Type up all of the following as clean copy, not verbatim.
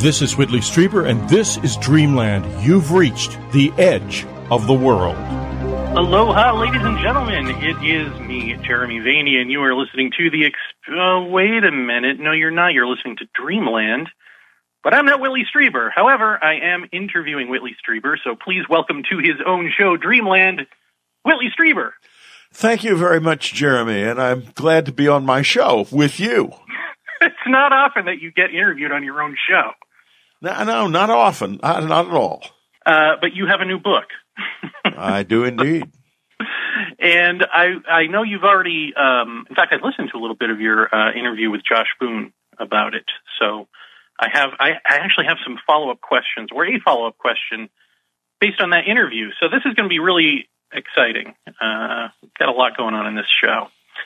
This is Whitley Strieber, and this is Dreamland. You've reached the edge of the world. Aloha, ladies and gentlemen. It is me, Jeremy Vaeni, and you are listening to the... wait a minute. No, you're not. You're listening to Dreamland. But I'm not Whitley Strieber. However, I am interviewing Whitley Strieber, so please welcome to his own show, Dreamland, Whitley Strieber. Thank you very much, Jeremy, and I'm glad to be on my show with you. It's not often that you get interviewed on your own show. No, not often. Not at all. But you have a new book. I do indeed. And I know you've already, in fact, I listened to a little bit of your interview with Josh Boone about it. So I actually have some follow-up questions, or a follow-up question based on that interview. So this is going to be really exciting. Got a lot going on in this show.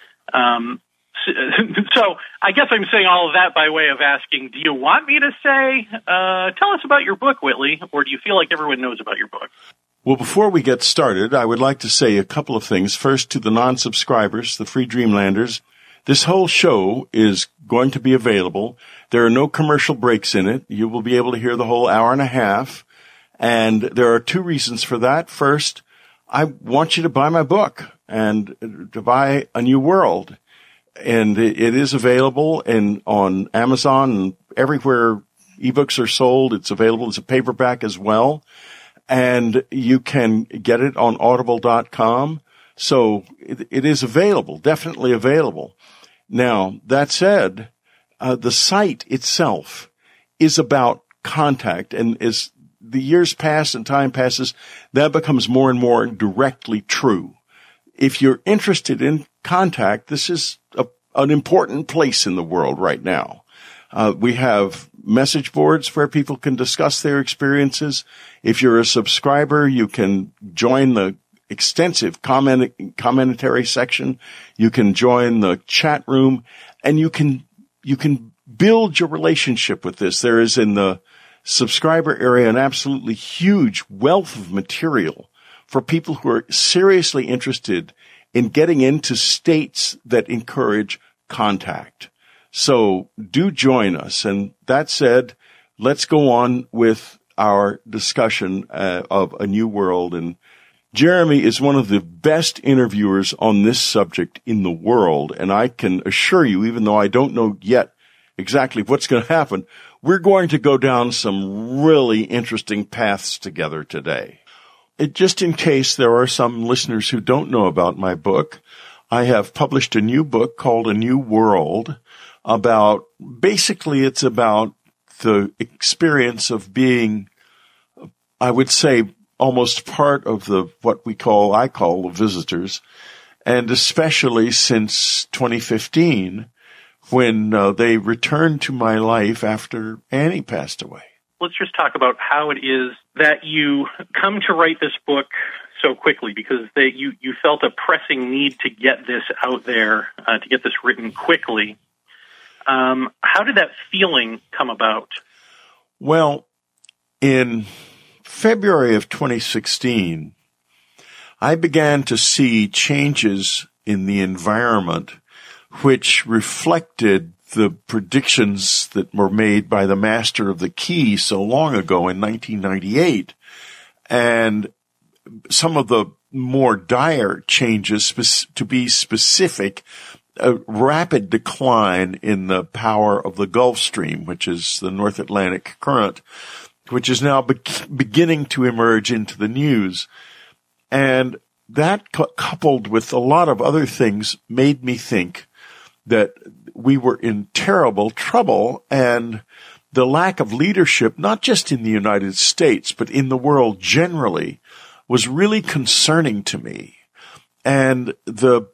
So I guess I'm saying all of that by way of asking, do you want me to say, tell us about your book, Whitley, or do you feel like everyone knows about your book? Well, before we get started, I would like to say a couple of things. First, to the non-subscribers, the free Dreamlanders, this whole show is going to be available. There are no commercial breaks in it. You will be able to hear the whole hour and a half. And there are two reasons for that. First, I want you to buy my book and to buy A New World. And it is available on Amazon and everywhere ebooks are sold. It's available as a paperback as well. And you can get it on audible.com. So it is available, definitely available. Now, that said, the site itself is about contact. And as the years pass and time passes, that becomes more and more directly true. If you're interested in contact, this is an important place in the world right now. We have message boards where people can discuss their experiences. If you're a subscriber, you can join the extensive commentary section. You can join the chat room, and you can build your relationship with this. There is in the subscriber area an absolutely huge wealth of material for people who are seriously interested in getting into states that encourage contact. So do join us. And that said, let's go on with our discussion of A New World. And Jeremy is one of the best interviewers on this subject in the world. And I can assure you, even though I don't know yet exactly what's going to happen, we're going to go down some really interesting paths together today. Just in case there are some listeners who don't know about my book, I have published a new book called A New World basically it's about the experience of being, I would say, almost part of what I call the visitors, and especially since 2015, when they returned to my life after Annie passed away. Let's just talk about how it is that you come to write this book so quickly, because you felt a pressing need to get this out there, to get this written quickly. How did that feeling come about? Well, in February of 2016, I began to see changes in the environment which reflected the predictions that were made by the master of the key so long ago in 1998. And some of the more dire changes, to be specific, a rapid decline in the power of the Gulf Stream, which is the North Atlantic current, which is now beginning to emerge into the news. And that coupled with a lot of other things made me think that we were in terrible trouble, and the lack of leadership, not just in the United States, but in the world generally, was really concerning to me. And the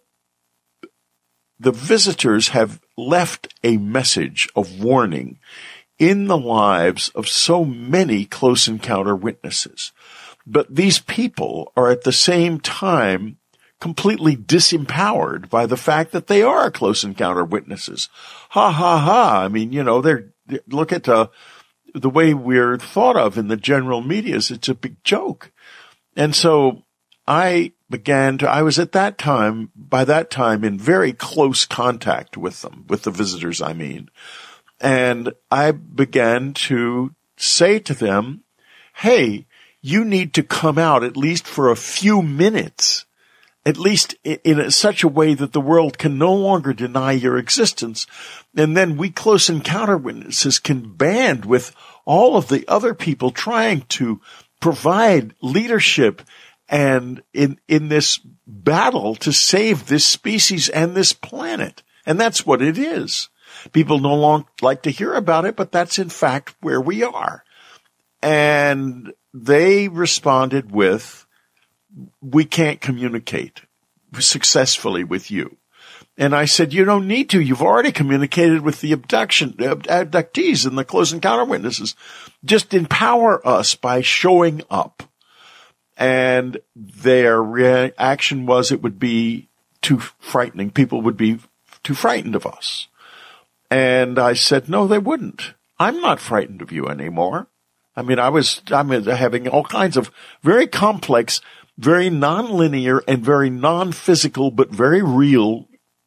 visitors have left a message of warning in the lives of so many close encounter witnesses. But these people are at the same time completely disempowered by the fact that they are close encounter witnesses. Ha, ha, ha. I mean, look at the way we're thought of in the general media. It's a big joke. And so I was by that time in very close contact with them, with the visitors, I mean. And I began to say to them, hey, you need to come out at least for a few minutes, at least in such a way that the world can no longer deny your existence. And then we close encounter witnesses can band with all of the other people trying to provide leadership and in this battle to save this species and this planet. And that's what it is. People no longer like to hear about it, but that's in fact where we are. And they responded with, we can't communicate successfully with you. And I said, you don't need to. You've already communicated with the abductees and the close encounter witnesses. Just empower us by showing up. And their reaction was it would be too frightening. People would be too frightened of us. And I said, no, they wouldn't. I'm not frightened of you anymore. I mean, I'm having all kinds of very complex, very nonlinear and very non-physical, but very real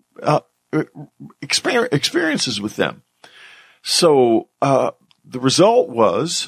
experiences with them. So the result was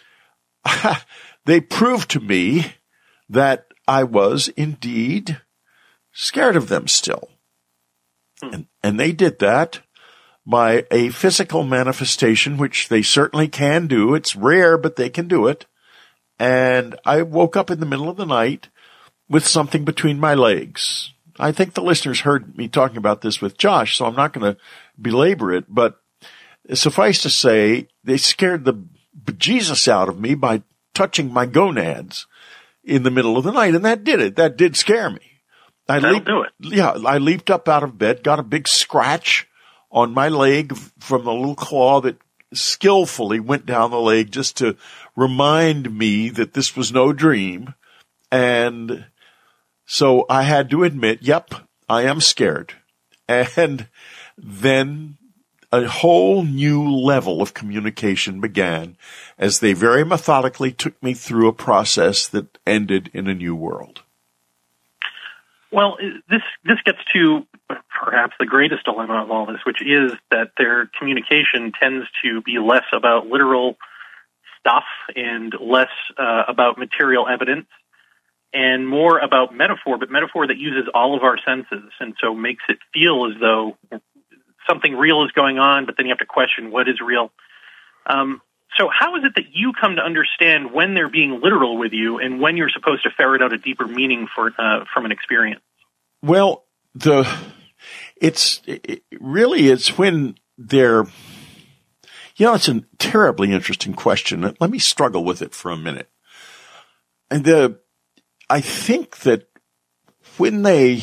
they proved to me that I was indeed scared of them still. And they did that by a physical manifestation, which they certainly can do. It's rare, but they can do it. And I woke up in the middle of the night with something between my legs. I think the listeners heard me talking about this with Josh, so I'm not going to belabor it. But suffice to say, they scared the bejesus out of me by touching my gonads in the middle of the night. And that did it. That did scare me. That'll do it. Yeah, I leaped up out of bed, got a big scratch on my leg from the little claw that skillfully went down the leg just to remind me that this was no dream. And so I had to admit, yep, I am scared. And then a whole new level of communication began as they very methodically took me through a process that ended in a new world. Well, this gets to perhaps the greatest dilemma of all this, which is that their communication tends to be less about literal stuff and less about material evidence and more about metaphor, but metaphor that uses all of our senses and so makes it feel as though something real is going on, but then you have to question what is real. So how is it that you come to understand when they're being literal with you and when you're supposed to ferret out a deeper meaning from an experience? Well, it's when they're, it's a terribly interesting question. Let me struggle with it for a minute. And I think that when they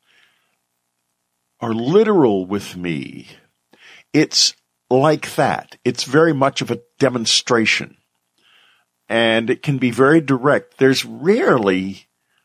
are literal with me, it's like that. It's very much of a demonstration. And it can be very direct. There's rarely,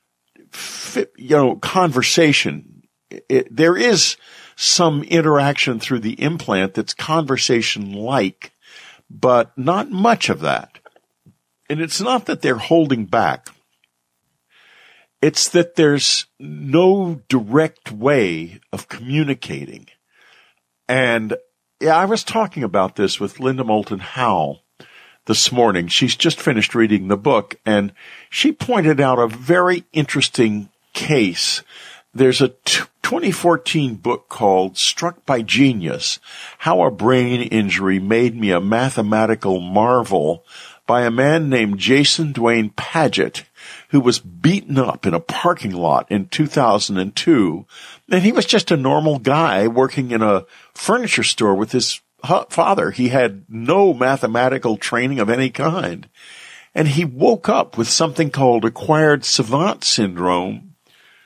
conversation. There is some interaction through the implant that's conversation-like, but not much of that. And it's not that they're holding back. It's that there's no direct way of communicating. And I was talking about this with Linda Moulton Howe this morning. She's just finished reading the book, and she pointed out a very interesting case. There's a 2014 book called Struck by Genius, How a Brain Injury Made Me a Mathematical Marvel, by a man named Jason Duane Paget, who was beaten up in a parking lot in 2002. And he was just a normal guy working in a furniture store with his father. He had no mathematical training of any kind. And he woke up with something called acquired savant syndrome.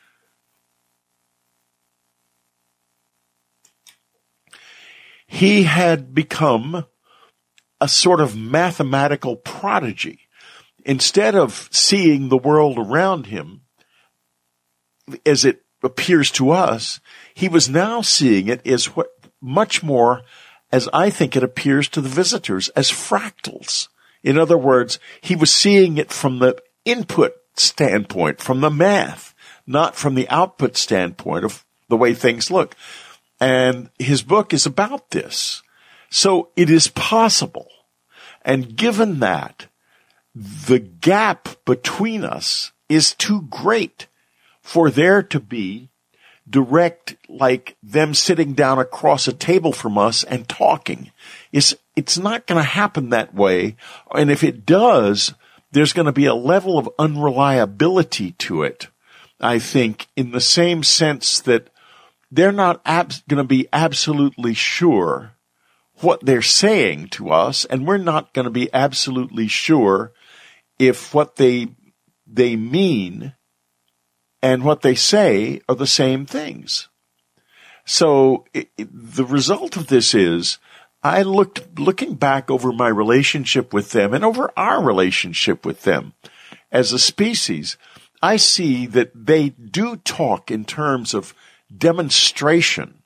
He had become a sort of mathematical prodigy. Instead of seeing the world around him as it appears to us, he was now seeing it as much more as I think it appears to the visitors, as fractals. In other words, he was seeing it from the input standpoint, from the math, not from the output standpoint of the way things look. And his book is about this. So it is possible. And given that, the gap between us is too great for there to be direct, like them sitting down across a table from us and talking. It's not going to happen that way. And if it does, there's going to be a level of unreliability to it, I think, in the same sense that they're not going to be absolutely sure what they're saying to us, and we're not going to be absolutely sure if what they mean and what they say are the same things. So the result of this is looking back over my relationship with them and over our relationship with them as a species, I see that they do talk in terms of demonstration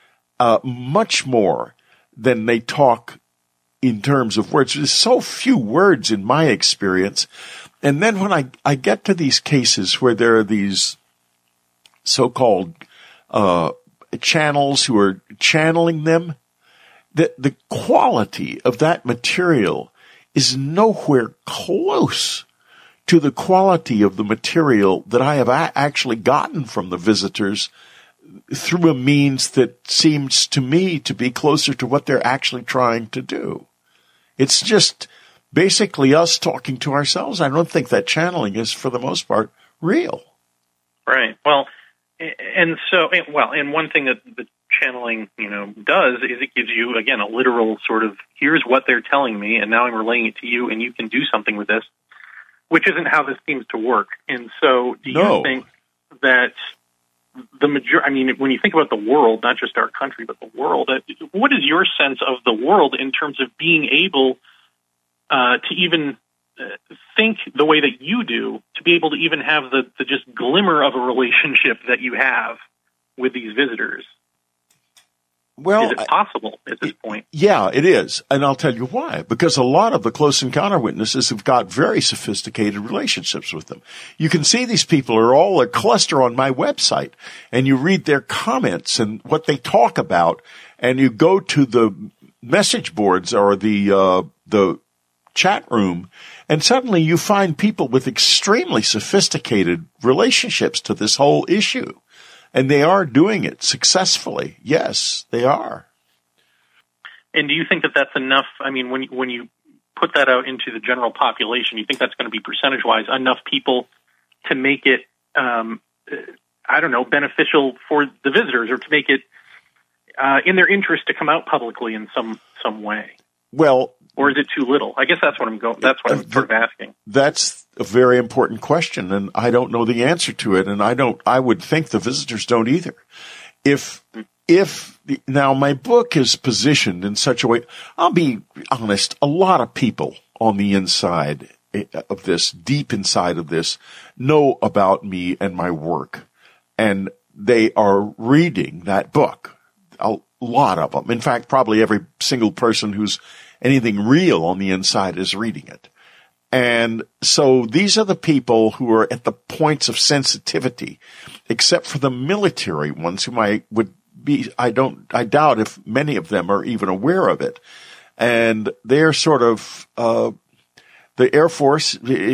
much more than they talk in terms of words. There's so few words in my experience. And then when I get to these cases where there are these so-called channels who are channeling them, the quality of that material is nowhere close to the quality of the material that I have actually gotten from the visitors through a means that seems to me to be closer to what they're actually trying to do. It's just basically us talking to ourselves. I don't think that channeling is, for the most part, real. Right. Well, and one thing that the channeling, does is it gives you, again, a literal sort of, here's what they're telling me, and now I'm relaying it to you, and you can do something with this, which isn't how this seems to work. And so do you think that when you think about the world, not just our country, but the world, what is your sense of the world in terms of being able to even think the way that you do, to be able to even have the just glimmer of a relationship that you have with these visitors? Well, is it possible at this point? Yeah, it is. And I'll tell you why. Because a lot of the close encounter witnesses have got very sophisticated relationships with them. You can see these people are all a cluster on my website, and you read their comments and what they talk about, and you go to the message boards or the chat room, and suddenly you find people with extremely sophisticated relationships to this whole issue. And they are doing it successfully. Yes, they are. And do you think that that's enough? I mean, when you put that out into the general population, you think that's going to be percentage-wise enough people to make it, beneficial for the visitors, or to make it in their interest to come out publicly in some way? Well, or is it too little? I guess that's what I'm sort of asking. That's a very important question, and I don't know the answer to it, and I would think the visitors don't either. Now my book is positioned in such a way, I'll be honest, a lot of people on the inside of this, deep inside of this, know about me and my work, and they are reading that book. A lot of them. In fact, probably every single person who's anything real on the inside is reading it. And so these are the people who are at the points of sensitivity, except for the military ones whom I doubt if many of them are even aware of it. And they're sort of, the Air Force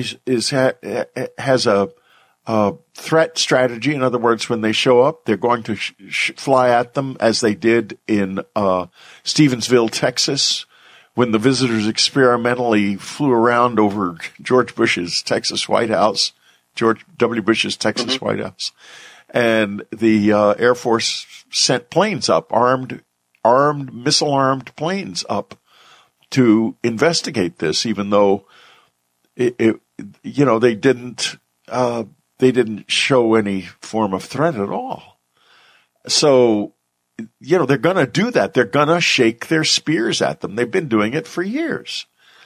has a threat strategy. In other words, when they show up, they're going to fly at them as they did in, Stevensville, Texas, when the visitors experimentally flew around over George Bush's Texas White House, George W. Bush's Texas White House. And the Air Force sent planes up, missile-armed planes up to investigate this, even though they didn't show any form of threat at all. So, they're going to do that. They're going to shake their spears at them. They've been doing it for years.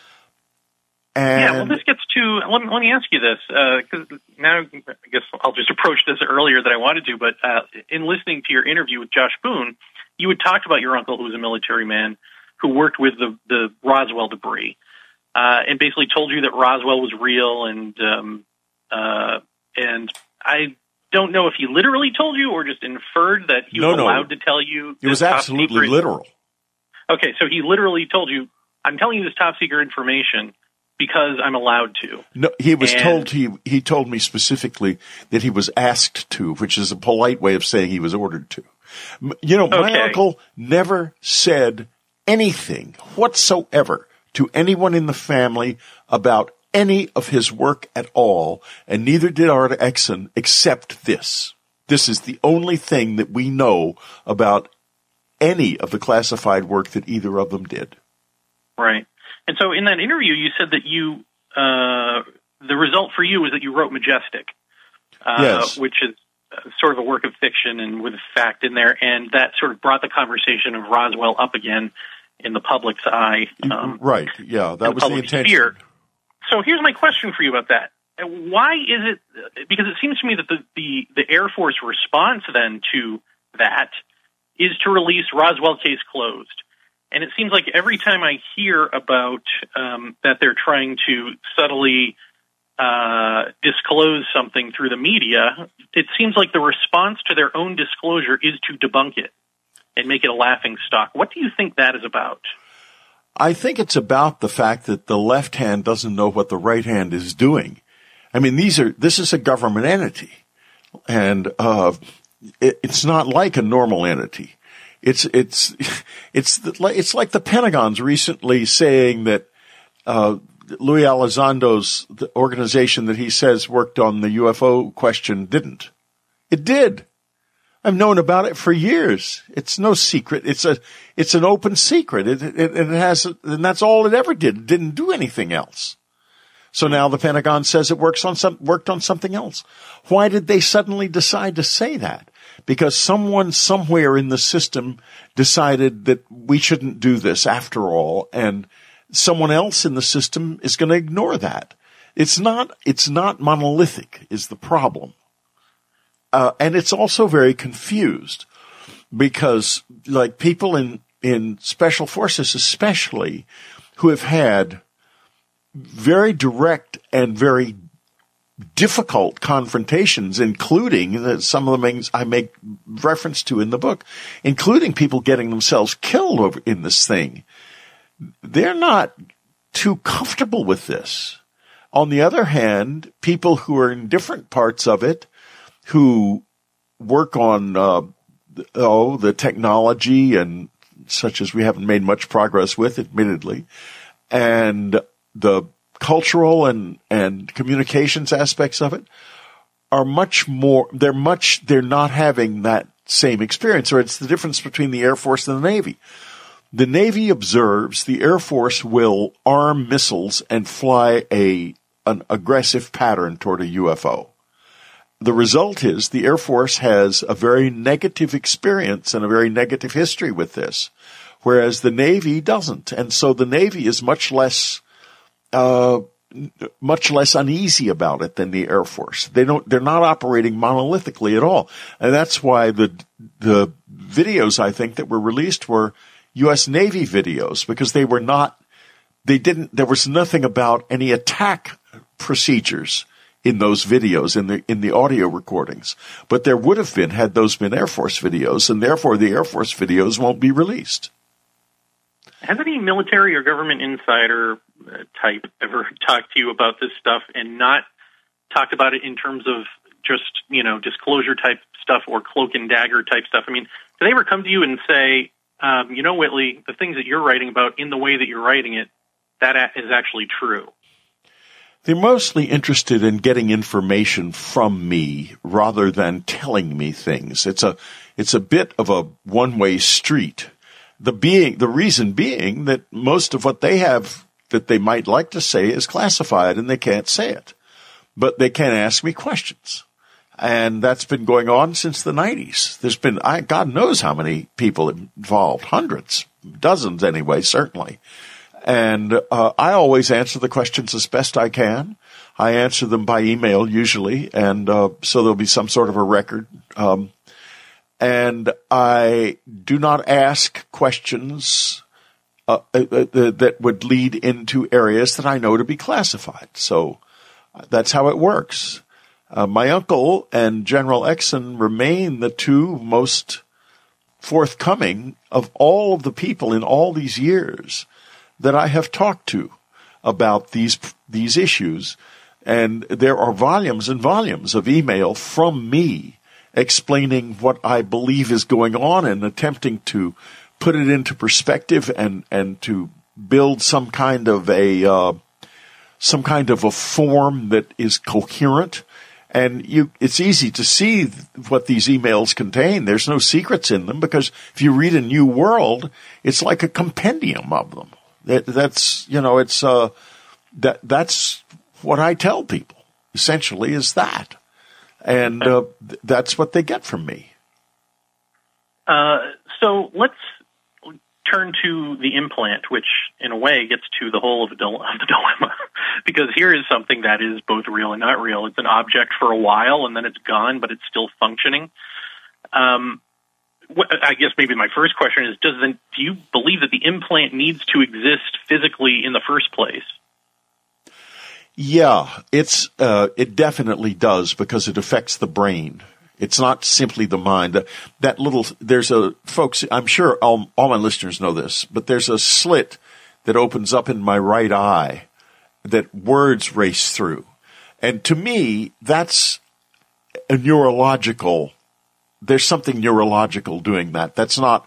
And this gets to, let me ask you this, because now I guess I'll just approach this earlier than I wanted to, but in listening to your interview with Josh Boone, you had talked about your uncle who was a military man who worked with the Roswell debris, and basically told you that Roswell was real, and I don't know if he literally told you or just inferred that he was allowed to tell you. It was absolutely literal. Okay, so he literally told you, I'm telling you this top secret information because I'm allowed to. No, he was told, he told me specifically that he was asked to, which is a polite way of saying he was ordered to. You know, my uncle never said anything whatsoever to anyone in the family about any of his work at all, and neither did Art Exon, except this. This is the only thing that we know about any of the classified work that either of them did. Right. And so in that interview, you said that you, the result for you was that you wrote Majestic, yes. which is sort of a work of fiction and with fact in there, and that sort of brought the conversation of Roswell up again in the public's eye. Right, yeah, that was the intention. Sphere. So here's my question for you about that. Why is it, because it seems to me that the Air Force response then to that is to release Roswell case closed. And it seems like every time I hear about that they're trying to subtly disclose something through the media, it seems like the response to their own disclosure is to debunk it and make it a laughing stock. What do you think that is about? I think it's about the fact that the left hand doesn't know what the right hand is doing. I mean, this is a government entity, and it's not like a normal entity. It's like the Pentagon's recently saying that Louis Elizondo's the organization that he says worked on the UFO question didn't. It did. I've known about it for years. It's no secret. It's an open secret. It has, and that's all it ever did. It didn't do anything else. So now the Pentagon says it worked on something else. Why did they suddenly decide to say that? Because someone somewhere in the system decided that we shouldn't do this after all, and someone else in the system is going to ignore that. It's not monolithic is the problem. And it's also very confused because like people in special forces especially who have had very direct and very difficult confrontations, including some of the things I make reference to in the book, including people getting themselves killed in this thing. They're not too comfortable with this. On the other hand, people who are in different parts of it, who work on the technology and such as we haven't made much progress with, admittedly, and the cultural and communications aspects of it are much more, they're not having that same experience, or it's the difference between the Air Force and the Navy. The Navy observes the Air Force will arm missiles and fly an aggressive pattern toward a UFO. The result is the Air Force has a very negative experience and a very negative history with this, whereas the Navy doesn't. And so the Navy is much less uneasy about it than the Air Force. They're not operating monolithically at all. And that's why the videos I think that were released were U.S. Navy videos, because there was nothing about any attack procedures in those videos, in the audio recordings. But there would have been had those been Air Force videos, and therefore the Air Force videos won't be released. Has any military or government insider type ever talked to you about this stuff and not talked about it in terms of just, disclosure type stuff or cloak and dagger type stuff? I mean, do they ever come to you and say, Whitley, the things that you're writing about in the way that you're writing it, that is actually true? They're mostly interested in getting information from me rather than telling me things. It's a bit of a one-way street. The reason being that most of what they have that they might like to say is classified and they can't say it. But they can ask me questions. And that's been going on since the 90s. There's been, God knows how many people involved, hundreds, dozens anyway, certainly. And I always answer the questions as best I can. I answer them by email usually, and so there'll be some sort of a record. And I do not ask questions that would lead into areas that I know to be classified. So that's how it works. My uncle and General Exon remain the two most forthcoming of all of the people in all these years that I have talked to about these issues. And there are volumes and volumes of email from me explaining what I believe is going on and attempting to put it into perspective and to build some kind of a form that is coherent. And it's easy to see what these emails contain. There's no secrets in them, because if you read a New World, it's like a compendium of them. That's what I tell people, essentially, is that. And that's what they get from me. So let's turn to the implant, which in a way gets to the whole of the dilemma, because here is something that is both real and not real. It's an object for a while, and then it's gone, but it's still functioning. I guess maybe my first question is, do you believe that the implant needs to exist physically in the first place? Yeah, it definitely does, because it affects the brain. It's not simply the mind. Folks, I'm sure all my listeners know this, but there's a slit that opens up in my right eye that words race through. And to me, that's a neurological, there's something neurological doing that. That's not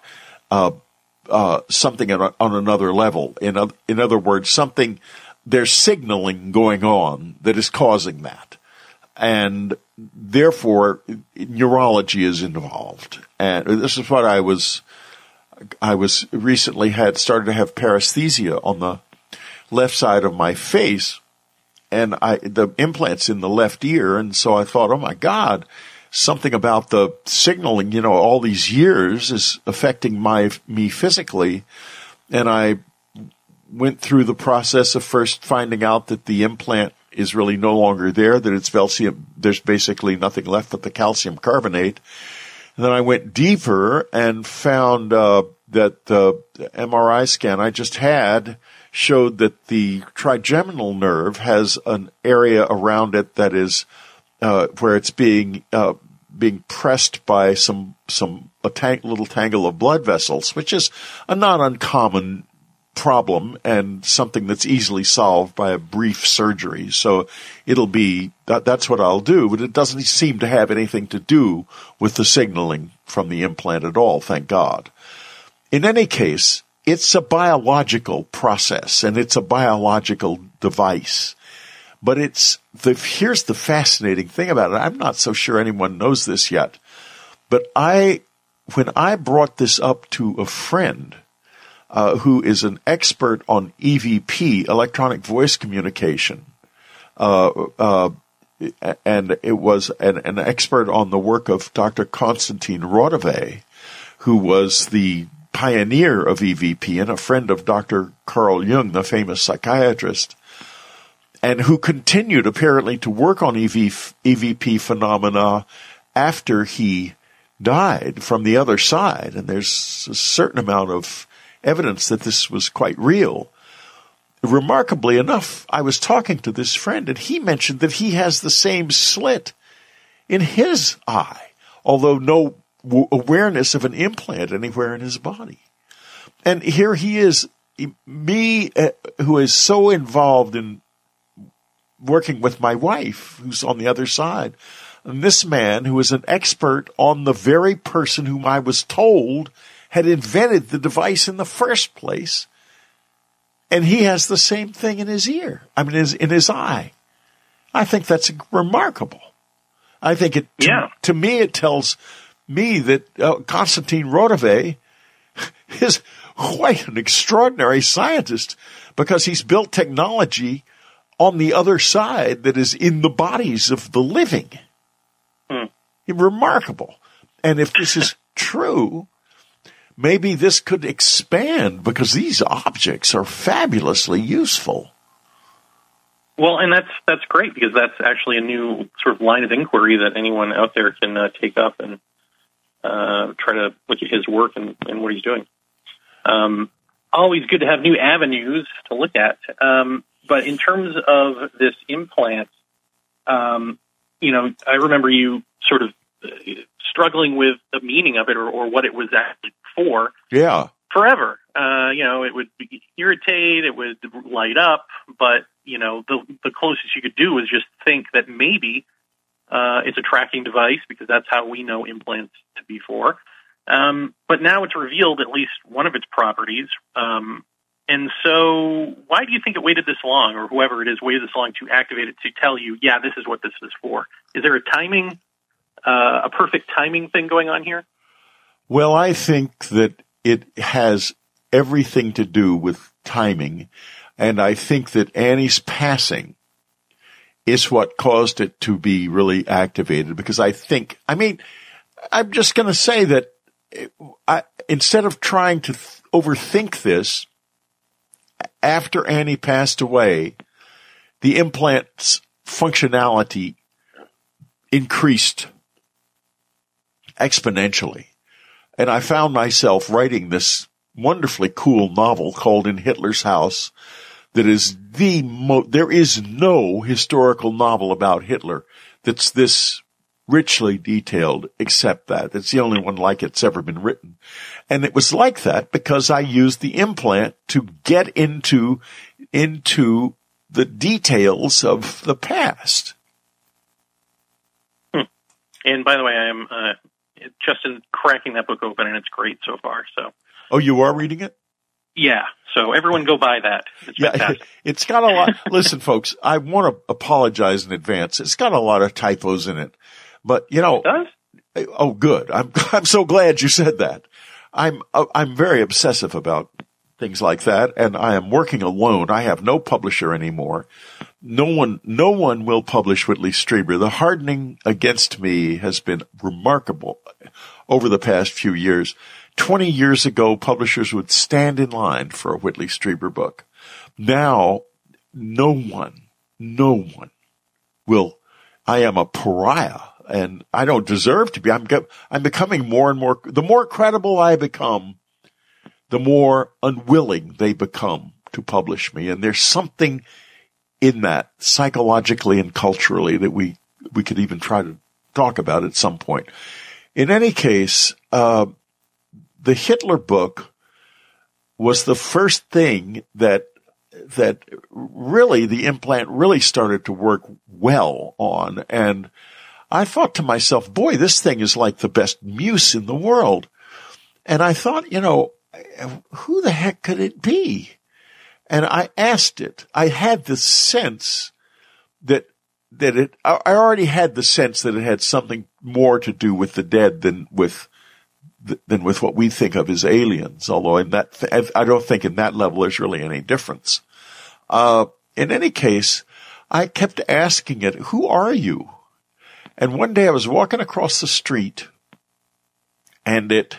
something on another level. In other words, there's signaling going on that is causing that. And therefore, neurology is involved. And this is what I was recently started to have paresthesia on the left side of my face, and the implant's in the left ear. And so I thought, oh my God, something about the signaling, all these years is affecting me physically. And I went through the process of first finding out that the implant is really no longer there, that it's there's basically nothing left but the calcium carbonate. And then I went deeper and found that the MRI scan I just had showed that the trigeminal nerve has an area around it that is where it's being pressed by a little tangle of blood vessels, which is a not uncommon problem and something that's easily solved by a brief surgery. So that's what I'll do, but it doesn't seem to have anything to do with the signaling from the implant at all, thank God. In any case, it's a biological process and it's a biological device. But here's the fascinating thing about it. I'm not so sure anyone knows this yet, but when I brought this up to a friend who is an expert on EVP, electronic voice communication, and it was an expert on the work of Dr. Konstantin Raudive, who was the pioneer of EVP and a friend of Dr. Carl Jung, the famous psychiatrist, and who continued apparently to work on EVP phenomena after he died from the other side. And there's a certain amount of evidence that this was quite real. Remarkably enough, I was talking to this friend, and he mentioned that he has the same slit in his eye, although no awareness of an implant anywhere in his body. And here he is, me, who is so involved in working with my wife, who's on the other side, and this man who is an expert on the very person whom I was told had invented the device in the first place, and he has the same thing in his ear. In his eye. I think that's remarkable. I think to me, it tells me that Konstantin Raudive is quite an extraordinary scientist, because he's built technology on the other side that is in the bodies of the living. Remarkable. And if this is true, maybe this could expand, because these objects are fabulously useful. Well, and that's great, because that's actually a new sort of line of inquiry that anyone out there can take up and try to look at his work and what he's doing. Always good to have new avenues to look at. But in terms of this implant, I remember you sort of struggling with the meaning of it or what it was actually for. Yeah. Forever. It would irritate, it would light up, but, the closest you could do was just think that maybe it's a tracking device, because that's how we know implants to be for. But now it's revealed at least one of its properties. And so why do you think it waited this long, or whoever it is waited this long to activate it to tell you, yeah, this is what this is for? Is there a perfect timing thing going on here? Well, I think that it has everything to do with timing. And I think that Annie's passing is what caused it to be really activated, because I'm just going to say that instead of trying to overthink this, after Annie passed away, the implant's functionality increased exponentially. And I found myself writing this wonderfully cool novel called In Hitler's House that is there is no historical novel about Hitler that's this richly detailed except that. It's the only one like it's ever been written. And it was like that because I used the implant to get into the details of the past. And by the way, I am Justin cracking that book open, and it's great so far. So. Oh, you are reading it? Yeah. So everyone go buy that. It's fantastic. It's got a lot. Listen, folks, I want to apologize in advance. It's got a lot of typos in it, but It does? Oh, good. I'm so glad you said that. I'm very obsessive about things like that, and I am working alone. I have no publisher anymore. No one will publish Whitley Strieber. The hardening against me has been remarkable over the past few years. 20 years ago, publishers would stand in line for a Whitley Strieber book. Now, no one will. I am a pariah, and I don't deserve to be. I'm becoming more and more. The more credible I become, the more unwilling they become to publish me. And there's something in that psychologically and culturally that we could even try to talk about at some point. In any case, the Hitler book was the first thing that really the implant really started to work well on. And I thought to myself, boy, this thing is like the best muse in the world. And I thought, who the heck could it be? And I asked it. I had the sense I already had the sense that it had something more to do with the dead than with what we think of as aliens, although I don't think in that level there's really any difference. In any case, I kept asking it, who are you? And one day I was walking across the street, and it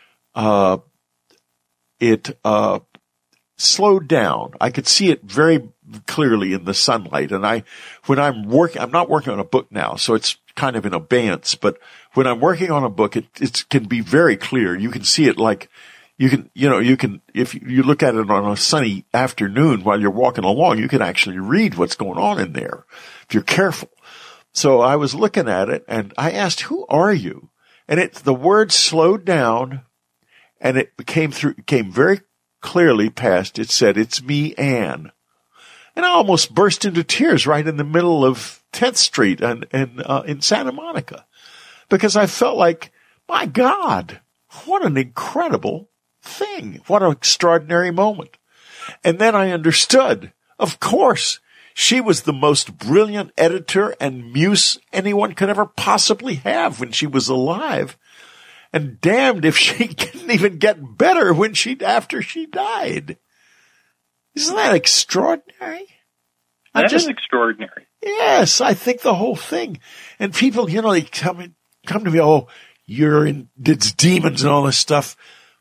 slowed down. I could see it very clearly in the sunlight. And I'm not working on a book now, so it's kind of in abeyance, but when I'm working on a book, it can be very clear. You can see it like, if you look at it on a sunny afternoon while you're walking along, you can actually read what's going on in there if you're careful. So I was looking at it and I asked, who are you? And the word slowed down and it came very clearly past. It said, it's me, Anne. And I almost burst into tears right in the middle of 10th Street and in Santa Monica, because I felt like, my God, what an incredible thing. What an extraordinary moment. And then I understood, of course, she was the most brilliant editor and muse anyone could ever possibly have when she was alive. And damned if she didn't even get better after she died. Isn't that extraordinary? That is extraordinary. Yes, I think the whole thing. And people, they come to me, oh, it's demons and all this stuff.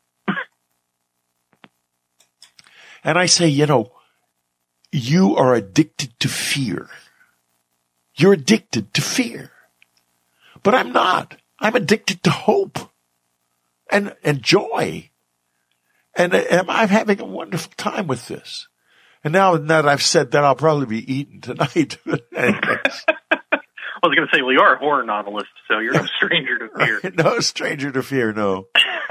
And I say, you are addicted to fear. You're addicted to fear. But I'm not. I'm addicted to hope and joy. And I'm having a wonderful time with this. And now that I've said that, I'll probably be eaten tonight. Well, I was going to say, well, you are a horror novelist, so you're no stranger to fear. No stranger to fear, no.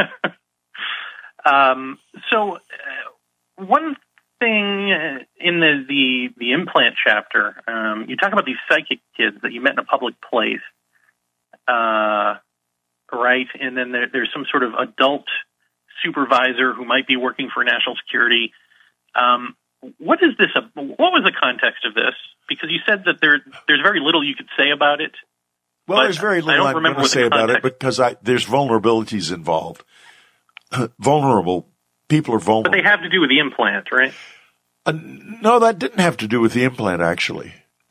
One thing in the implant chapter, you talk about these psychic kids that you met in a public place, right? And then there's some sort of adult supervisor who might be working for national security. What is this? What was the context of this? Because you said that there's very little you could say about it. Well, there's very little I'm going to say about it because there's vulnerabilities involved. Vulnerable people are vulnerable. But they have to do with the implant, right? No, that didn't have to do with the implant, actually.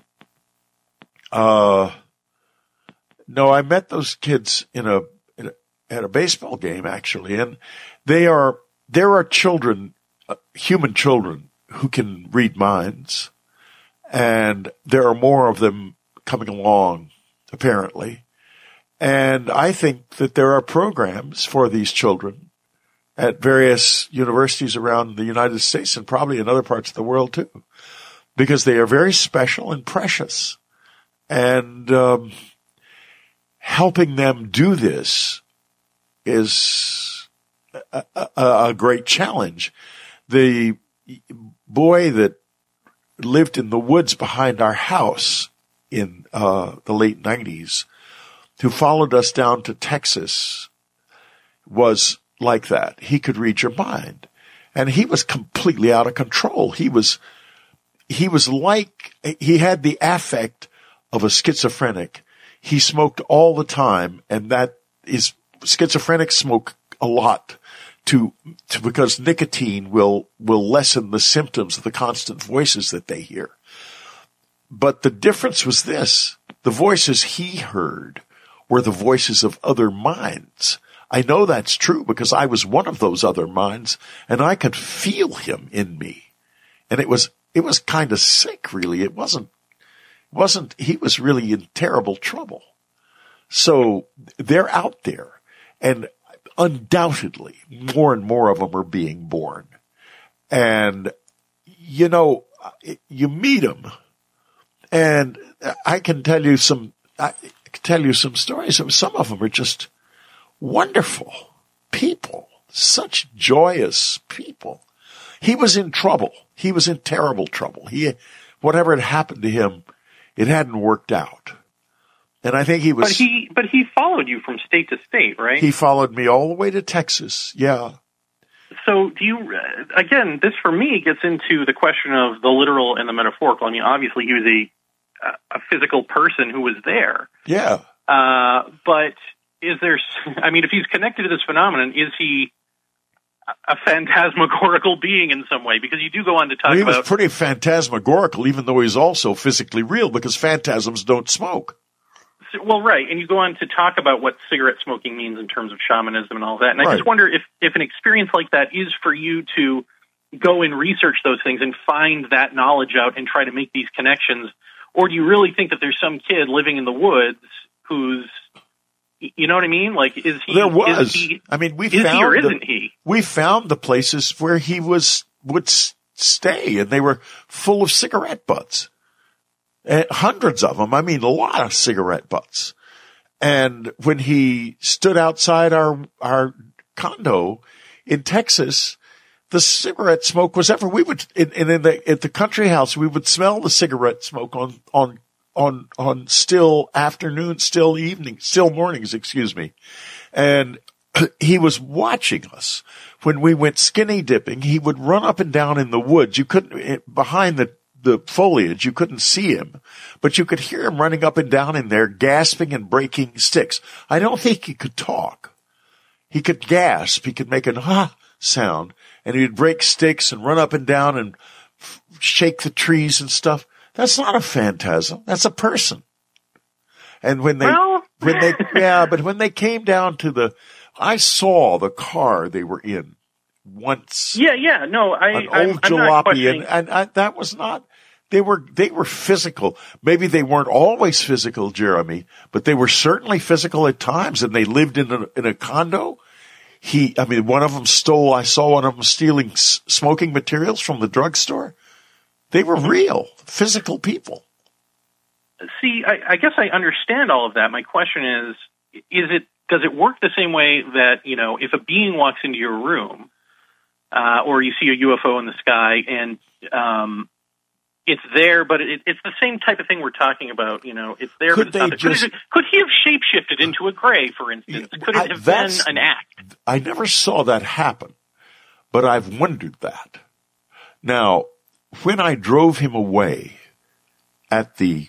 No, I met those kids at a baseball game, actually, and there are children, human children, who can read minds, and there are more of them coming along, apparently. And I think that there are programs for these children at various universities around the United States and probably in other parts of the world too, because they are very special and precious. And helping them do this is a great challenge. The boy that lived in the woods behind our house in the late 90s, who followed us down to Texas, was like that. He could read your mind. And he was completely out of control. He had the affect of a schizophrenic. He smoked all the time, and that is, schizophrenics smoke a lot because nicotine will lessen the symptoms of the constant voices that they hear. But the difference was this: the voices he heard were the voices of other minds. I know that's true because I was one of those other minds, and I could feel him in me. And it was kind of sick, really. He was really in terrible trouble. So they're out there, and undoubtedly more and more of them are being born. And, you meet them, and I can tell you some stories. Some of them are just wonderful people, such joyous people. He was in trouble. He was in terrible trouble. Whatever had happened to him, it hadn't worked out. And I think he was. But he followed you from state to state, right? He followed me all the way to Texas. Yeah. So do you, again, this for me gets into the question of the literal and the metaphorical. I mean, obviously he was a physical person who was there. Yeah. But is there, if he's connected to this phenomenon, is he a phantasmagorical being in some way? Because you do go on to talk about... He was pretty phantasmagorical, even though he's also physically real, because phantasms don't smoke. Well, right, and you go on to talk about what cigarette smoking means in terms of shamanism and all that. And I just wonder if an experience like that is for you to go and research those things and find that knowledge out and try to make these connections, or do you really think that there's some kid living in the woods who's, you know what I mean? Like, is he? There was. He or isn't he? We found the places where he would stay, and they were full of cigarette butts. Hundreds of them. A lot of cigarette butts. And when he stood outside our condo in Texas, the cigarette smoke was everywhere. We would, at the country house, we would smell the cigarette smoke on still afternoons, still evenings, still mornings, And he was watching us. When we went skinny dipping, he would run up and down in the woods. You couldn't, behind the foliage, you couldn't see him, but you could hear him running up and down in there, gasping and breaking sticks. I don't think he could talk. He could gasp. He could make an ha sound, and he'd break sticks and run up and down and shake the trees and stuff. That's not a phantasm. That's a person. And when they came down to I saw the car they were in once. Yeah. No, an old jalopy, and that was not. They were physical. Maybe they weren't always physical, Jeremy, but they were certainly physical at times. And they lived in a condo. One of them stole. I saw one of them stealing smoking materials from the drugstore. They were real, physical people. see, I guess I understand all of that. My question does it work the same way that, if a being walks into your room, or you see a UFO in the sky and it's there, but it's the same type of thing we're talking about. It's there, but it's not there. Could he have shapeshifted into a gray, for instance? Could it have been an act? I never saw that happen, but I've wondered that. Now, when I drove him away at the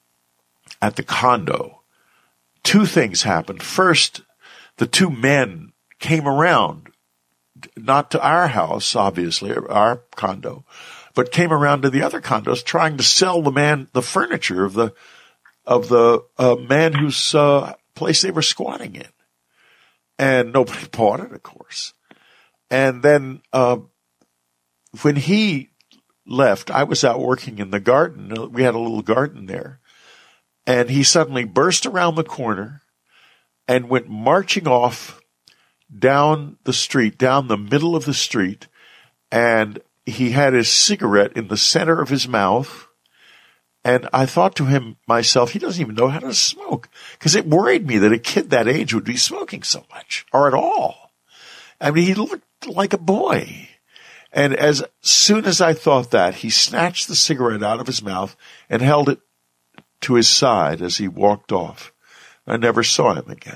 condo, two things happened. First, the two men came around, not to our house, obviously, our condo, but came around to the other condos trying to sell the furniture of the man whose place they were squatting in. And nobody bought it, of course. And then when he left, I was out working in the garden. We had a little garden there. And he suddenly burst around the corner and went marching off down the street, down the middle of the street, and he had his cigarette in the center of his mouth. And I thought to myself, he doesn't even know how to smoke, because it worried me that a kid that age would be smoking so much, or at all. I mean, he looked like a boy. And as soon as I thought that, he snatched the cigarette out of his mouth and held it to his side as he walked off. I never saw him again.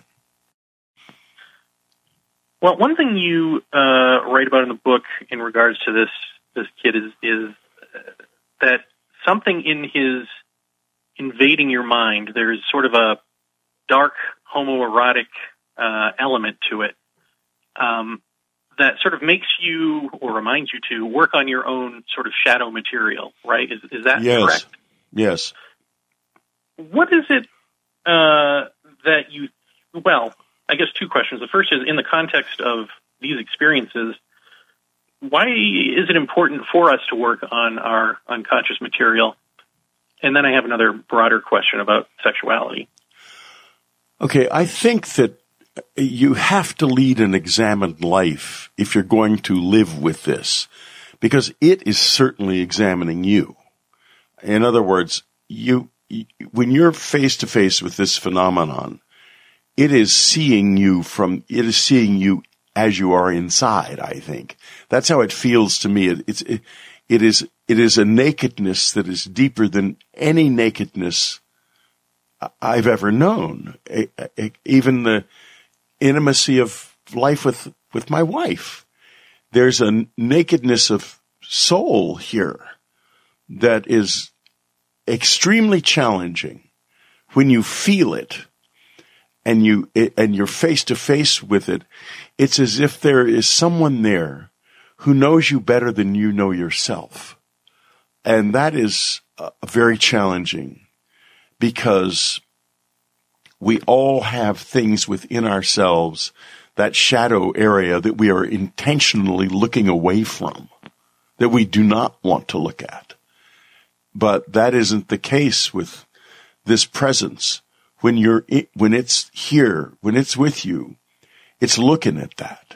Well, one thing you write about in the book in regards to this kid is that something in his invading your mind, there's sort of a dark homoerotic element to it that sort of makes you, or reminds you to, work on your own sort of shadow material, right? Is that correct? Yes. What is it that you, well, I guess two questions. The first is, in the context of these experiences, why is it important for us to work on our unconscious material? And then I have another broader question about sexuality. Okay, I think that you have to lead an examined life if you're going to live with this, because it is certainly examining you. In other words, when you're face to face with this phenomenon, it is seeing you as you are inside, I think. That's how it feels to me. It is a nakedness that is deeper than any nakedness I've ever known. Even the intimacy of life with my wife. There's a nakedness of soul here that is extremely challenging when you feel it and you're face to face with it. It's as if there is someone there who knows you better than you know yourself. And that is very challenging, because we all have things within ourselves, that shadow area that we are intentionally looking away from, that we do not want to look at. But that isn't the case with this presence. When it's here, when it's with you, it's looking at that.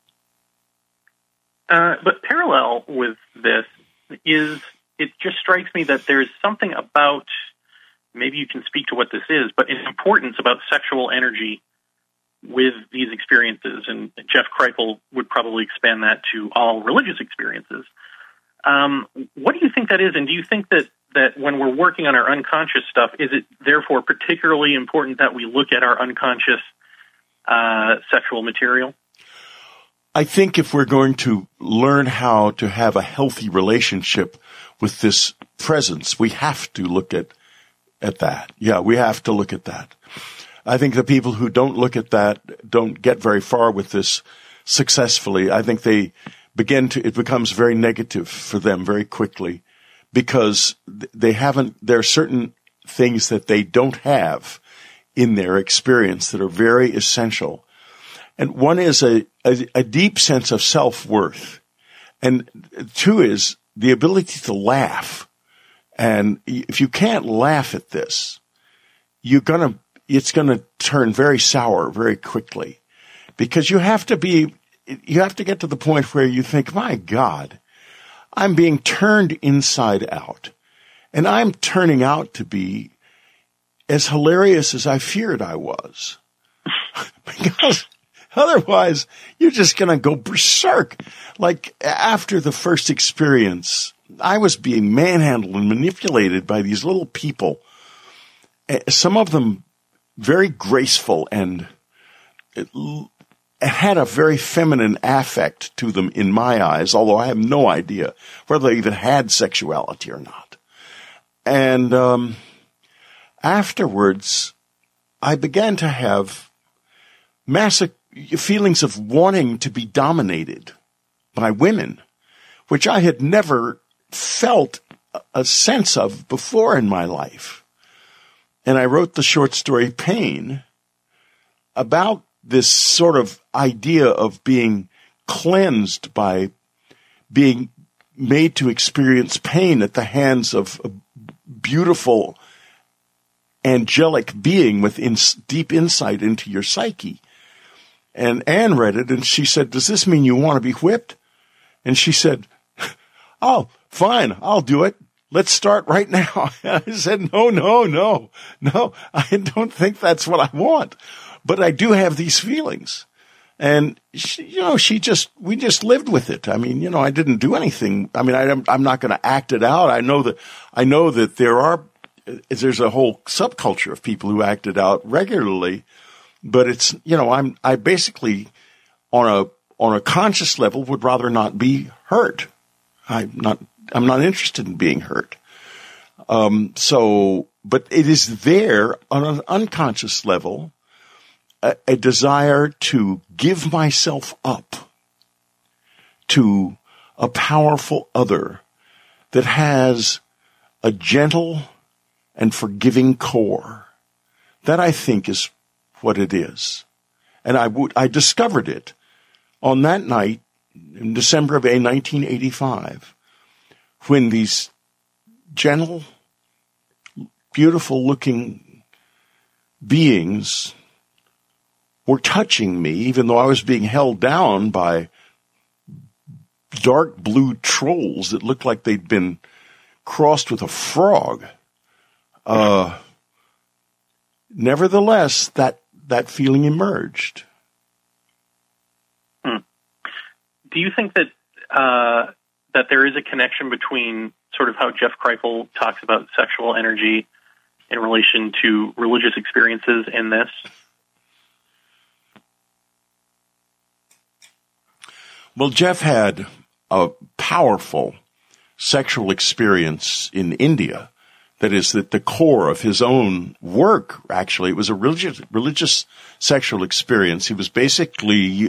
But parallel with this is, it just strikes me that there's something about, maybe you can speak to what this is, but an importance about sexual energy with these experiences. And Jeff Kripal would probably expand that to all religious experiences. What do you think that is? And do you think that when we're working on our unconscious stuff, is it therefore particularly important that we look at our unconscious sexual material? I think if we're going to learn how to have a healthy relationship with this presence, we have to look at that. Yeah, we have to look at that. I think the people who don't look at that don't get very far with this successfully. I think it becomes very negative for them very quickly, because there are certain things that they don't have in their experience that are very essential. And one is a deep sense of self-worth. And two is the ability to laugh. And if you can't laugh at this, it's gonna turn very sour very quickly, because you have to get to the point where you think, my God, I'm being turned inside out, and I'm turning out to be as hilarious as I feared I was. Because otherwise, you're just going to go berserk. Like, after the first experience, I was being manhandled and manipulated by these little people. Some of them very graceful and had a very feminine affect to them in my eyes, although I have no idea whether they even had sexuality or not. And afterwards, I began to have massive feelings of wanting to be dominated by women, which I had never felt a sense of before in my life. And I wrote the short story Pain about this sort of idea of being cleansed by being made to experience pain at the hands of a beautiful, angelic being with deep insight into your psyche. And Anne read it, and she said, "Does this mean you want to be whipped?" And she said, "Oh, fine, I'll do it. Let's start right now." I said, No, I don't think that's what I want. But I do have these feelings. And, we just lived with it. I mean, I didn't do anything. I mean, I'm not going to act it out. I know that there's a whole subculture of people who act it out regularly. But it's, I basically, on a conscious level, would rather not be hurt. I'm not interested in being hurt. But it is there on an unconscious level, a desire to give myself up to a powerful other that has a gentle and forgiving core. That, I think, is what it is. And I discovered it on that night in December of 1985, when these gentle, beautiful-looking beings were touching me, even though I was being held down by dark blue trolls that looked like they'd been crossed with a frog. Nevertheless, that feeling emerged. Do you think that that there is a connection between sort of how Jeff Kripal talks about sexual energy in relation to religious experiences in this? Well, Jeff had a powerful sexual experience in India. That is at the core of his own work, actually. It was a religious sexual experience. He was basically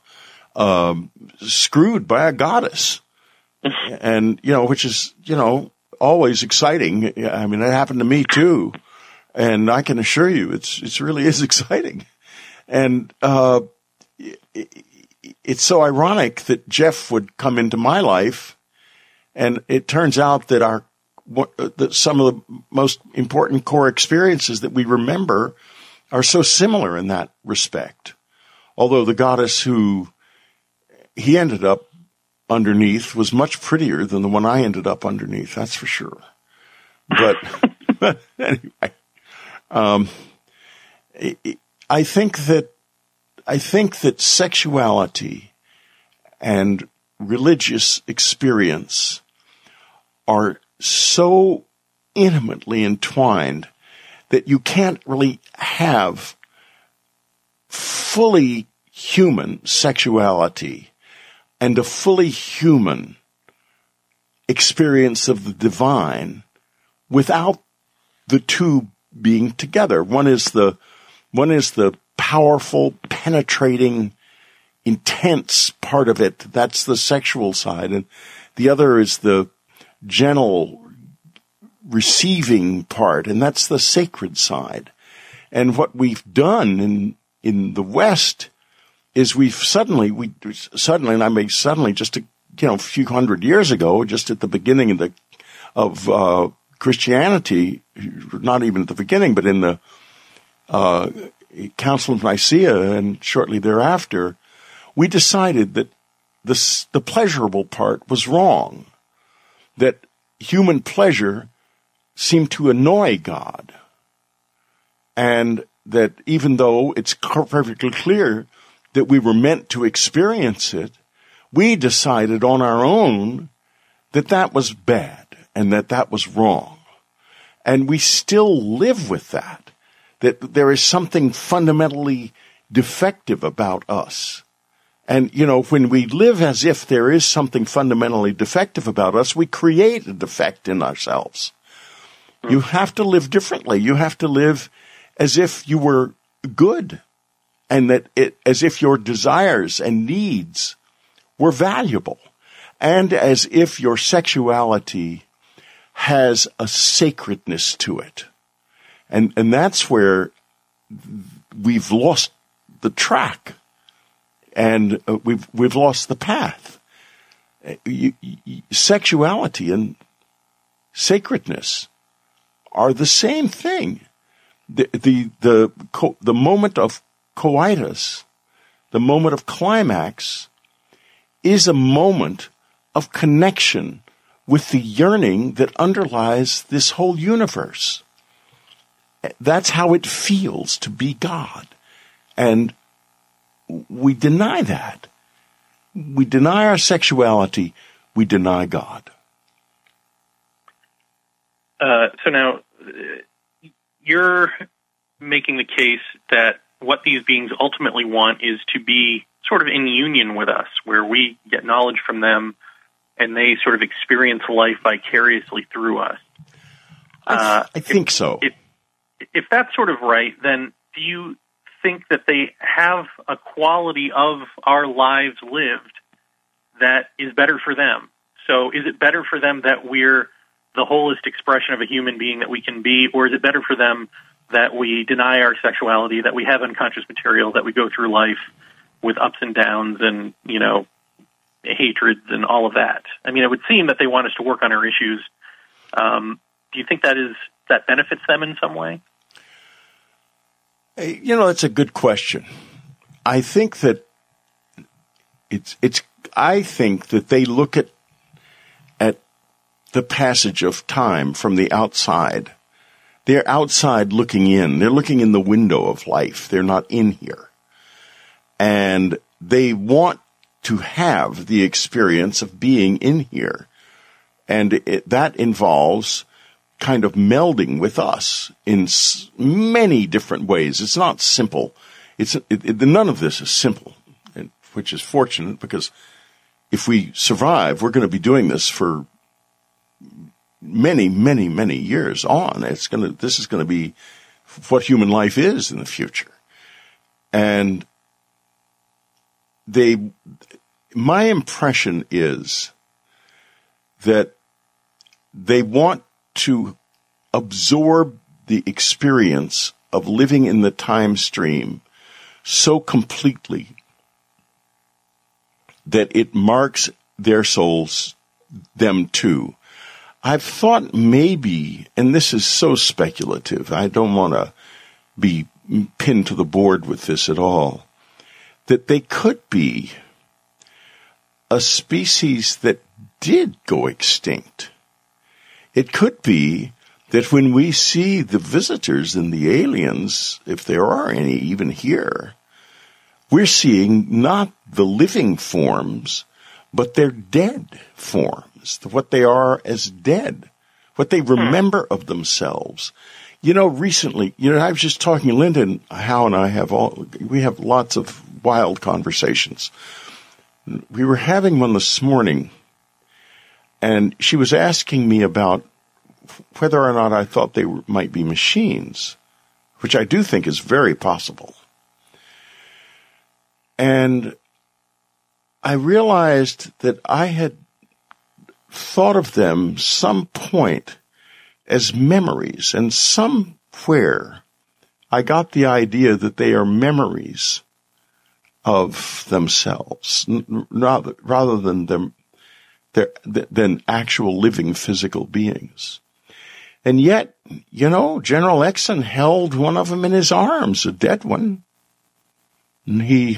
screwed by a goddess. And, which is, always exciting. I mean, that happened to me too. And I can assure you, it really is exciting. And, it's so ironic that Jeff would come into my life, and it turns out that that some of the most important core experiences that we remember are so similar in that respect. Although the goddess who he ended up underneath was much prettier than the one I ended up underneath, that's for sure. But anyway, I think that sexuality and religious experience are so intimately entwined that you can't really have fully human sexuality and a fully human experience of the divine without the two being together. One is the powerful, penetrating, intense part of it. That's the sexual side. And the other is the gentle, receiving part. And that's the sacred side. And what we've done in the West is we've suddenly, and I mean suddenly just a few hundred years ago, just at the beginning of Christianity, not even at the beginning, but in the Council of Nicaea and shortly thereafter, we decided that the pleasurable part was wrong, that human pleasure seemed to annoy God, And that even though it's perfectly clear that we were meant to experience it, we decided on our own that that was bad and that that was wrong. And we still live with that there is something fundamentally defective about us. And, when we live as if there is something fundamentally defective about us, we create a defect in ourselves. You have to live differently. You have to live as if you were good and as if your desires and needs were valuable and as if your sexuality has a sacredness to it. And that's where we've lost the track and we've lost the path. Sexuality and sacredness are the same thing. The moment of coitus, the moment of climax, is a moment of connection with the yearning that underlies this whole universe. That's how it feels to be God. And we deny that. We deny our sexuality. We deny God. So now you're making the case that what these beings ultimately want is to be sort of in union with us, where we get knowledge from them and they sort of experience life vicariously through us. I think so. If that's sort of right, then do you think that they have a quality of our lives lived that is better for them? So is it better for them that we're the wholest expression of a human being that we can be, or is it better for them that we deny our sexuality, that we have unconscious material, that we go through life with ups and downs and, hatreds and all of that? I mean, it would seem that they want us to work on our issues. Do you think that benefits them in some way? It's a good question. I think that I think that they look at the passage of time from the outside. They're outside looking in. They're looking in the window of life. They're not in here. And they want to have the experience of being in here. And that involves kind of melding with us in many different ways. It's not simple. None of this is simple, which is fortunate, because if we survive, we're going to be doing this for many, many, many years on. This is going to be what human life is in the future. And my impression is that they want to absorb the experience of living in the time stream so completely that it marks their souls, them too. I've thought maybe, and this is so speculative, I don't want to be pinned to the board with this at all, that they could be a species that did go extinct. It could be that when we see the visitors and the aliens, if there are any even here, we're seeing not the living forms, but their dead forms, what they are as dead, what they remember of themselves. Recently, I was just talking, Linda and Hal and I we have lots of wild conversations. We were having one this morning, and she was asking me about whether or not I thought they might be machines, which I do think is very possible. And I realized that I had thought of them some point as memories, and somewhere I got the idea that they are memories of themselves, rather than than actual living physical beings. And yet, General Exon held one of them in his arms, a dead one, and he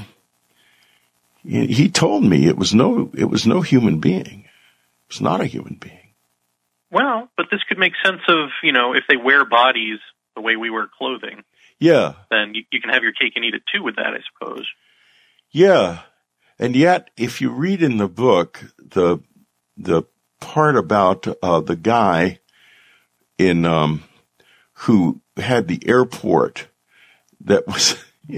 told me it was no human being. It was not a human being. Well, but this could make sense of, if they wear bodies the way we wear clothing. Yeah. then you can have your cake and eat it too with that, I suppose. Yeah. And yet, if you read in the book, the part about, the guy who had the airport that was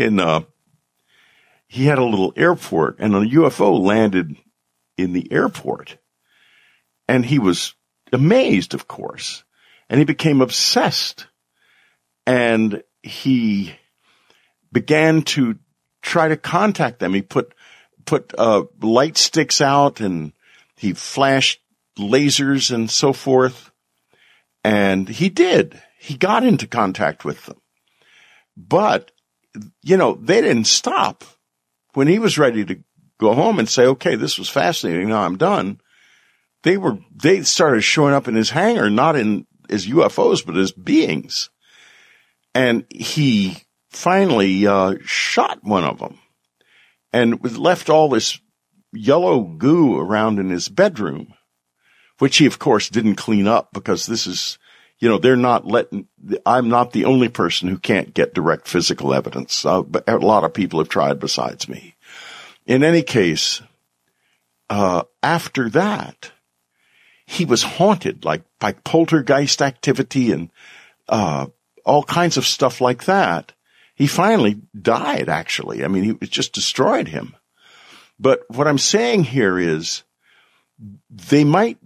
he had a little airport and a UFO landed in the airport, and he was amazed, of course, and he became obsessed, and he began to try to contact them. He put light sticks out, and he flashed lasers and so forth, and he got into contact with them. But, they didn't stop. When he was ready to go home and say, okay, this was fascinating, now I'm done, they started showing up in his hangar, not as UFOs, but as beings. And he finally shot one of them and left all this yellow goo around in his bedroom, which he, of course, didn't clean up because this is, I'm not the only person who can't get direct physical evidence. But a lot of people have tried besides me. In any case, after that, he was haunted by poltergeist activity and all kinds of stuff like that. He finally died, actually. I mean, it just destroyed him. But what I'm saying here is they might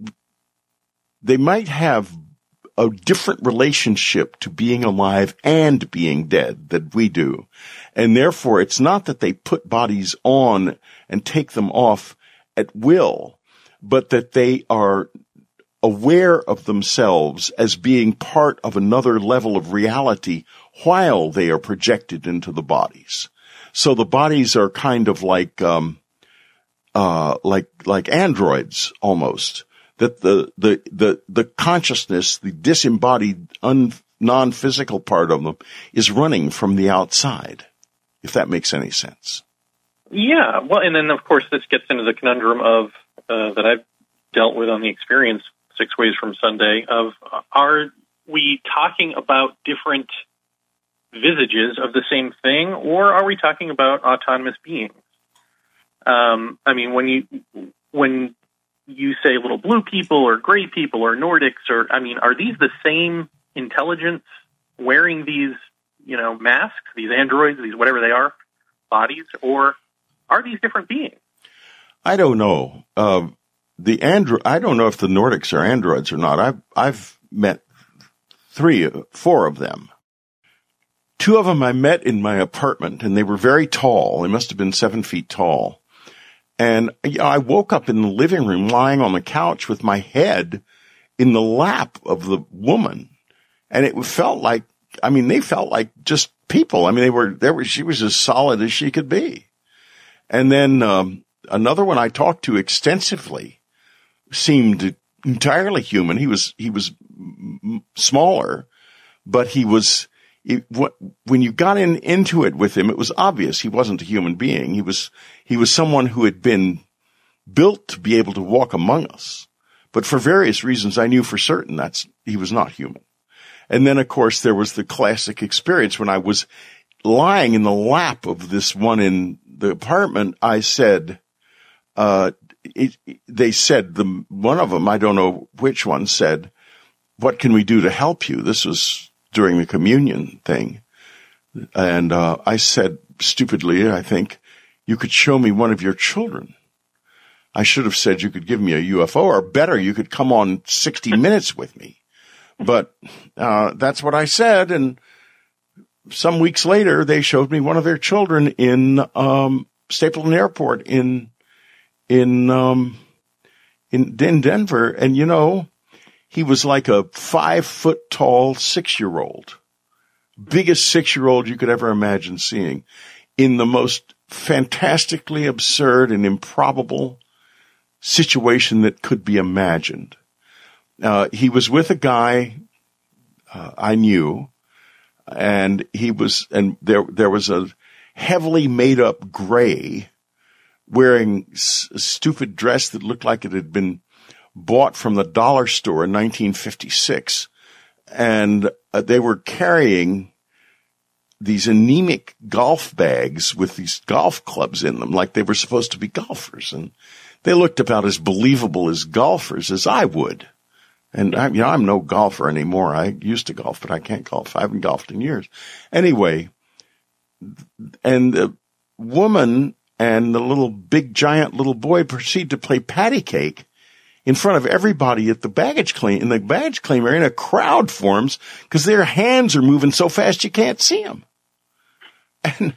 have a different relationship to being alive and being dead than we do. And therefore, it's not that they put bodies on and take them off at will, but that they are aware of themselves as being part of another level of reality while they are projected into the bodies. So the bodies are kind of like androids almost. That the consciousness, the disembodied, non-physical part of them is running from the outside, if that makes any sense. Yeah, well, and then of course this gets into the conundrum of that I've dealt with on the Experience 6 Ways from Sunday of are we talking about different visages of the same thing, or are we talking about autonomous beings? I mean, when you say little blue people or gray people or Nordics, are these the same intelligence wearing these, masks, these androids, these whatever they are, bodies, or are these different beings? I don't know. I don't know if the Nordics are androids or not. I've met 4 of them. 2 of them I met in my apartment, and they were very tall. They must have been 7 feet tall. And I woke up in the living room lying on the couch with my head in the lap of the woman. And it felt like, they felt like just people. She was as solid as she could be. And then, another one I talked to extensively seemed entirely human. He was smaller, but when you got into it with him, it was obvious he wasn't a human being. He was someone who had been built to be able to walk among us. But for various reasons, I knew for certain he was not human. And then, of course, there was the classic experience when I was lying in the lap of this one in the apartment. I said, they said, one of them, I don't know which one, said, "What can we do to help you?" This was during the communion thing. And I said, stupidly, I think, "You could show me one of your children." I should have said you could give me a UFO, or better, you could come on 60 Minutes with me. But that's what I said, and some weeks later, they showed me one of their children in Stapleton Airport in Denver. And, he was like a 5-foot-tall 6-year-old, biggest 6-year-old you could ever imagine seeing, in the most fantastically absurd and improbable situation that could be imagined. He was with a guy I knew, and there was a heavily made-up gray wearing a stupid dress that looked like it had been bought from the dollar store in 1956, and they were carrying these anemic golf bags with these golf clubs in them, like they were supposed to be golfers. And they looked about as believable as golfers as I would. And I'm no golfer anymore. I used to golf, but I can't golf. I haven't golfed in years. Anyway, and the woman and the big giant little boy proceed to play patty cake in front of everybody at the baggage claim, in the baggage claim area, and a crowd forms because their hands are moving so fast you can't see them. And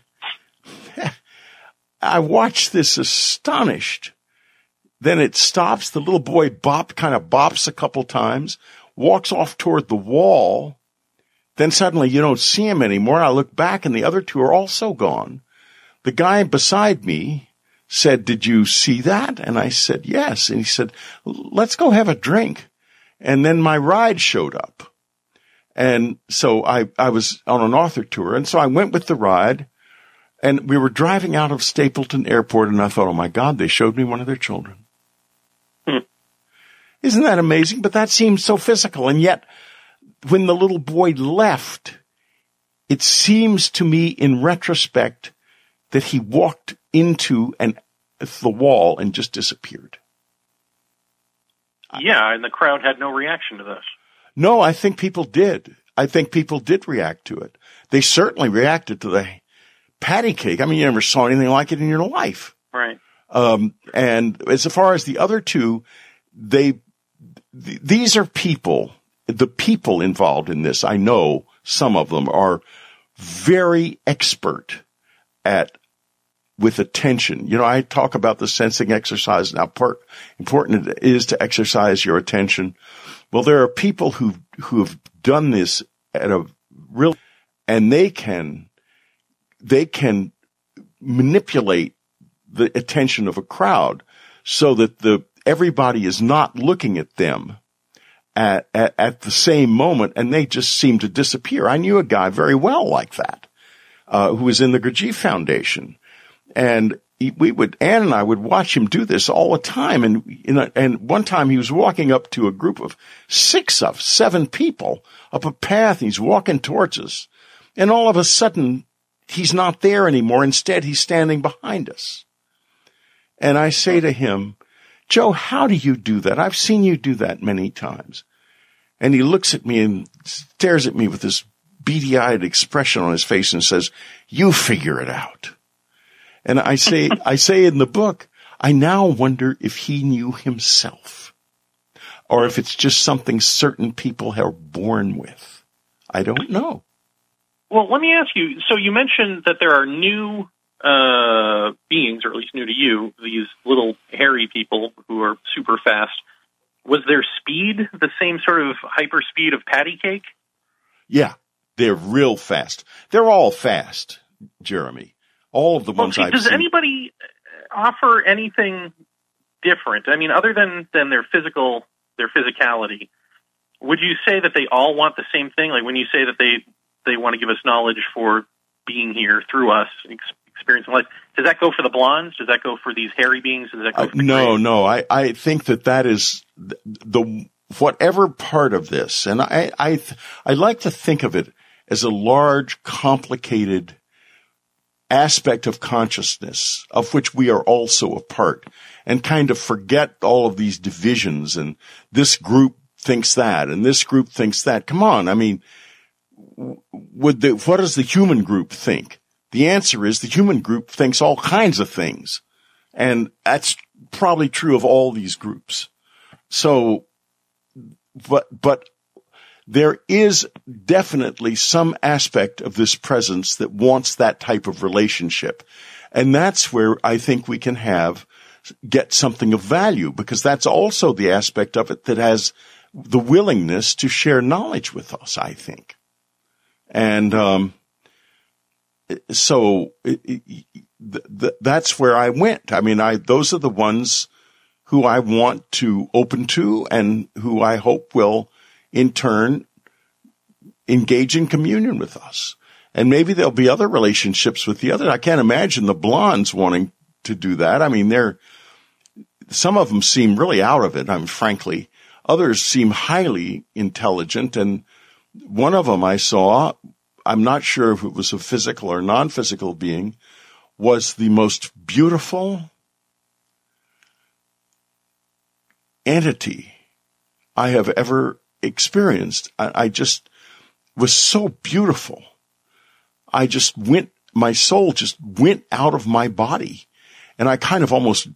I watched this astonished. Then it stops. The little boy kind of bops a couple times, walks off toward the wall. Then suddenly you don't see him anymore. I look back and the other two are also gone. The guy beside me said, "Did you see that?" And I said, "Yes." And he said, "Let's go have a drink." And then my ride showed up. And so I was on an author tour. And so I went with the ride, and we were driving out of Stapleton Airport, and I thought, oh my God, they showed me one of their children. Isn't that amazing? But that seems so physical. And yet, when the little boy left, it seems to me in retrospect that he walked into the wall and just disappeared. Yeah, and the crowd had no reaction to this. No, I think people did. I think people did react to it. They certainly reacted to the patty cake. I mean, you never saw anything like it in your life. Right. And as far as the other two, these are people, the people involved in this. I know some of them are very expert with attention. You know, I talk about the sensing exercise and how important it is to exercise your attention. Well, there are people who have done this at a real, and they can manipulate the attention of a crowd so that everybody is not looking at them at the same moment, and they just seem to disappear. I knew a guy very well like that, who was in the Gurdjieff Foundation. And Ann and I would watch him do this all the time. And one time he was walking up to a group of 7 people up a path. And he's walking towards us. And all of a sudden, he's not there anymore. Instead, he's standing behind us. And I say to him, "Joe, how do you do that? I've seen you do that many times." And he looks at me and stares at me with this beady-eyed expression on his face and says, "You figure it out." And I say in the book, I now wonder if he knew himself, or if it's just something certain people are born with. I don't know. Well, let me ask you, so you mentioned that there are new beings, or at least new to you, these little hairy people who are super fast. Was their speed the same sort of hyper speed of patty cake? Yeah, they're real fast. They're all fast, Jeremy. All of the ones I've seen. Does anybody offer anything different? I mean, other than their physicality, would you say that they all want the same thing? Like when you say that they want to give us knowledge for being here through us, experiencing life, does that go for the blondes? Does that go for these hairy beings? Does that go for No. I think that is the whatever part of this, and I like to think of it as a large, complicated aspect of consciousness of which we are also a part, and kind of forget all of these divisions and this group thinks that and this group thinks that. Come on. I mean, what does the human group think? The answer is the human group thinks all kinds of things. And that's probably true of all these groups. So, but there is definitely some aspect of this presence that wants that type of relationship. And that's where I think we can get something of value, because that's also the aspect of it that has the willingness to share knowledge with us, I think. And, so that's where I went. I mean, those are the ones who I want to open to and who I hope will in turn engage in communion with us. And maybe there'll be other relationships with the other. I can't imagine the blondes wanting to do that. I mean, some of them seem really out of it. I mean, frankly, others seem highly intelligent. And one of them I saw, I'm not sure if it was a physical or non-physical being, was the most beautiful entity I have ever experienced. I just was so beautiful. My soul just went out of my body. And I kind of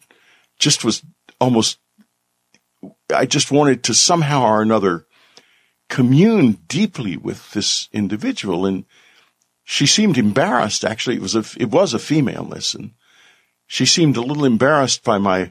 I just wanted to somehow or another commune deeply with this individual. And she seemed embarrassed. Actually, it was a female, listen. She seemed a little embarrassed by my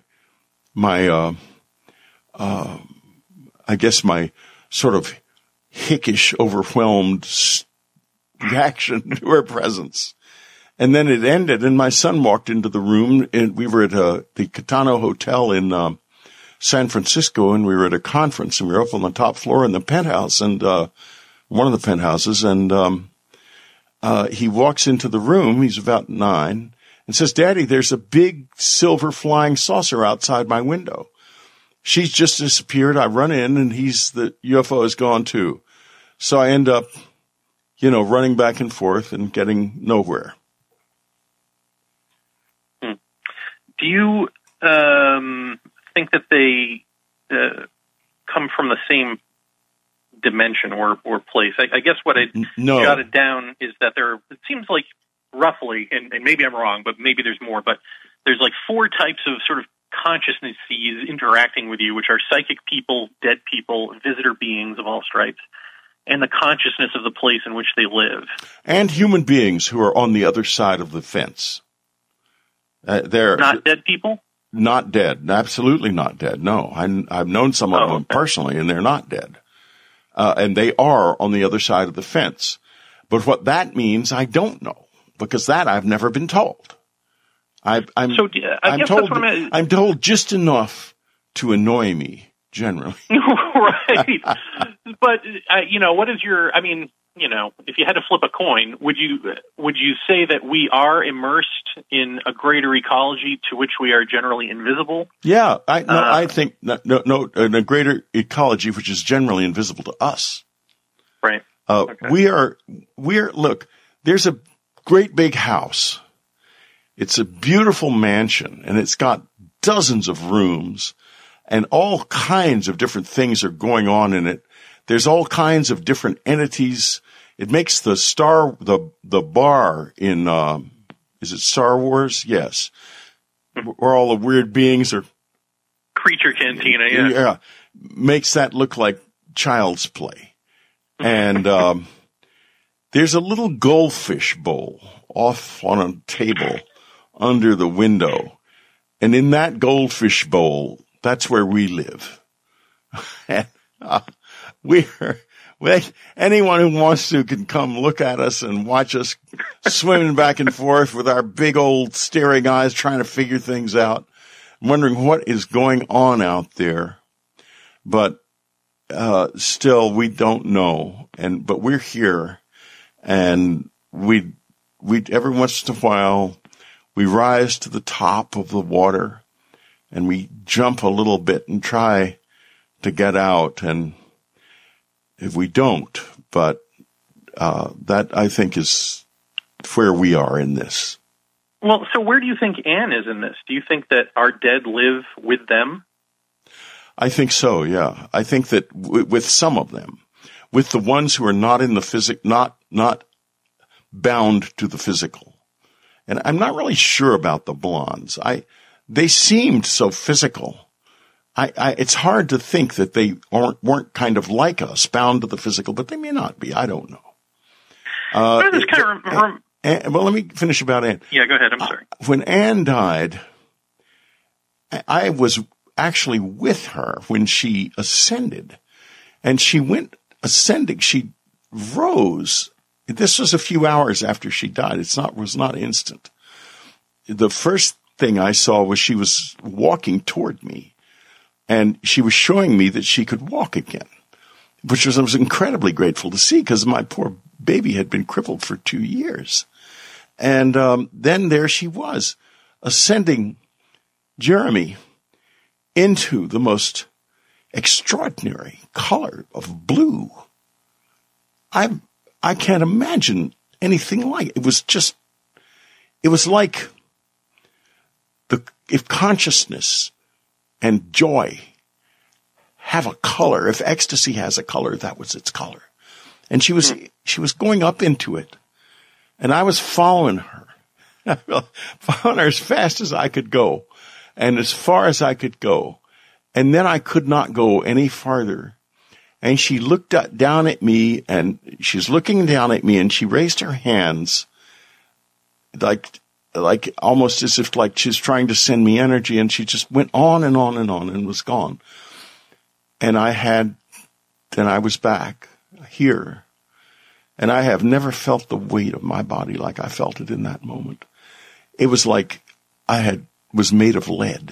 sort of hickish, overwhelmed reaction to her presence. And then it ended, and my son walked into the room, and we were at the Catano Hotel in San Francisco, and we were at a conference, and we were up on the top floor in the penthouse, and one of the penthouses, and he walks into the room, he's about 9, and says, "Daddy, there's a big silver flying saucer outside my window." She's just disappeared. I run in, and the UFO is gone too. So I end up, running back and forth and getting nowhere. Do you think that they come from the same dimension or place? I guess what I jotted down is that it seems like roughly, and maybe I'm wrong, but maybe there's more, but there's like 4 types of sort of consciousnesses interacting with you, which are psychic people, dead people, visitor beings of all stripes, and the consciousness of the place in which they live. And human beings who are on the other side of the fence. They're not dead people? Not dead. Absolutely not dead. No. I've known some of them personally, and they're not dead. And they are on the other side of the fence. But what that means, I don't know, because that I've never been told. I'm told just enough to annoy me, generally. Right. But, what is if you had to flip a coin, would you say that we are immersed in a greater ecology to which we are generally invisible? Yeah, I think in a greater ecology which is generally invisible to us. Right. Okay. Look, there's a great big house. It's a beautiful mansion, and it's got dozens of rooms, and all kinds of different things are going on in it. There's all kinds of different entities. It makes the bar in, is it Star Wars? Yes. Where all the weird beings are. Creature Cantina, yeah. Yeah. Makes that look like child's play. And, there's a little goldfish bowl off on a table under the window. And in that goldfish bowl, that's where we live. And, anyone who wants to can come look at us and watch us swimming back and forth with our big old staring eyes trying to figure things out, wondering what is going on out there. But still, we don't know. But we're here, and we every once in a while we rise to the top of the water, and we jump a little bit and try to get out, and if we don't, but that I think is where we are in this. Well, so where do you think Anne is in this? Do you think that our dead live with them? I think so, yeah. I think that with some of them, with the ones who are not in the not bound to the physical. And I'm not really sure about the blondes. They seemed so physical. It's hard to think that they weren't kind of like us, bound to the physical, but they may not be. I don't know. Well, let me finish about Anne. Yeah, go ahead. I'm sorry. When Anne died, I was actually with her when she ascended, and she went ascending. She rose. This was a few hours after she died. Was not instant. The first thing I saw was she was walking toward me. And she was showing me that she could walk again, which I was incredibly grateful to see because my poor baby had been crippled for 2 years. And then there she was, ascending Jeremy into the most extraordinary color of blue. I I can't imagine anything like it. It was like if consciousness and joy have a color, if ecstasy has a color, that was its color. And she was going up into it, and I was following her, following her as fast as I could go, and as far as I could go. And then I could not go any farther. And she looked down at me, and she's looking down at me, and she raised her hands like almost as if like she's trying to send me energy, and she just went on and on and on and was gone. And I was back here, and I have never felt the weight of my body like I felt it in that moment. It was like I was made of lead.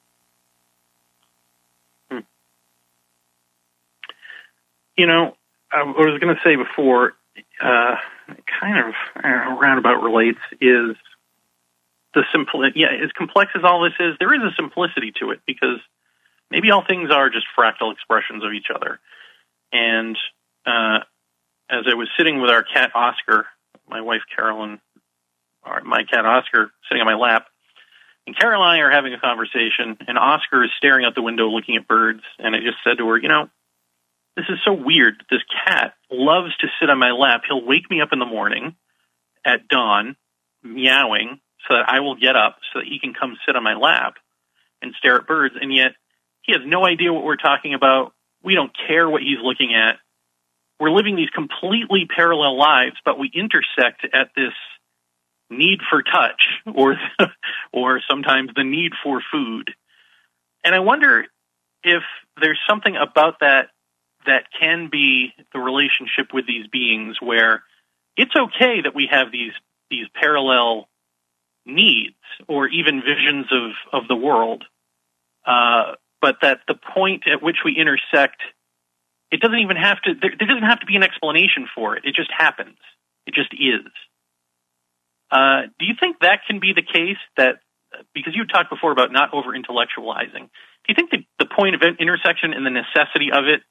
You know, I was going to say before, kind of roundabout relates, is the as complex as all this is, there is a simplicity to it, because maybe all things are just fractal expressions of each other. And as I was sitting with our cat Oscar, my wife Carolyn, or my cat Oscar, sitting on my lap, and Carol and I are having a conversation, and Oscar is staring out the window looking at birds, and I just said to her, you know, this is so weird. This cat loves to sit on my lap. He'll wake me up in the morning at dawn, meowing, so that I will get up so that he can come sit on my lap and stare at birds. And yet he has no idea what we're talking about. We don't care what he's looking at. We're living these completely parallel lives, but we intersect at this need for touch, or sometimes the need for food. And I wonder if there's something about that can be the relationship with these beings, where it's okay that we have these parallel needs or even visions of the world, but that the point at which we intersect, it doesn't even have to, there doesn't have to be an explanation for it. It just happens. It just is. Do you think that can be the case, that, because you talked before about not over-intellectualizing, do you think the point of intersection and the necessity of it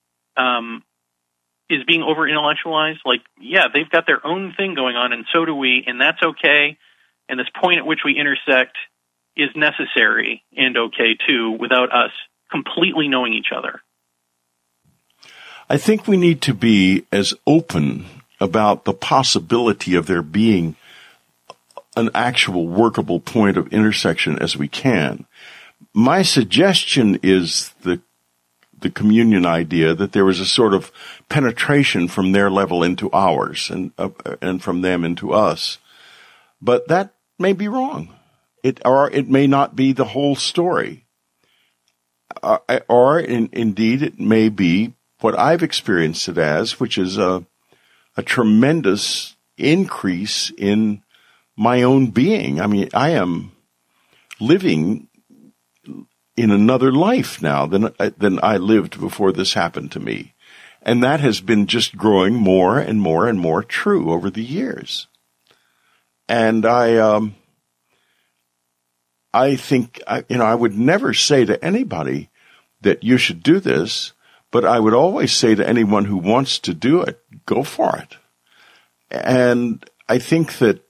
is being over-intellectualized? Like, yeah, they've got their own thing going on, and so do we, and that's okay. And this point at which we intersect is necessary and okay, too, without us completely knowing each other. I think we need to be as open about the possibility of there being an actual workable point of intersection as we can. My suggestion is the communion idea, that there was a sort of penetration from their level into ours, and from them into us. But that may be wrong. It may not be the whole story. Indeed, it may be what I've experienced it as, which is a tremendous increase in my own being. I mean, I am living in another life now than I lived before this happened to me. And that has been just growing more and more and more true over the years. And I think, I would never say to anybody that you should do this, but I would always say to anyone who wants to do it, go for it. And I think that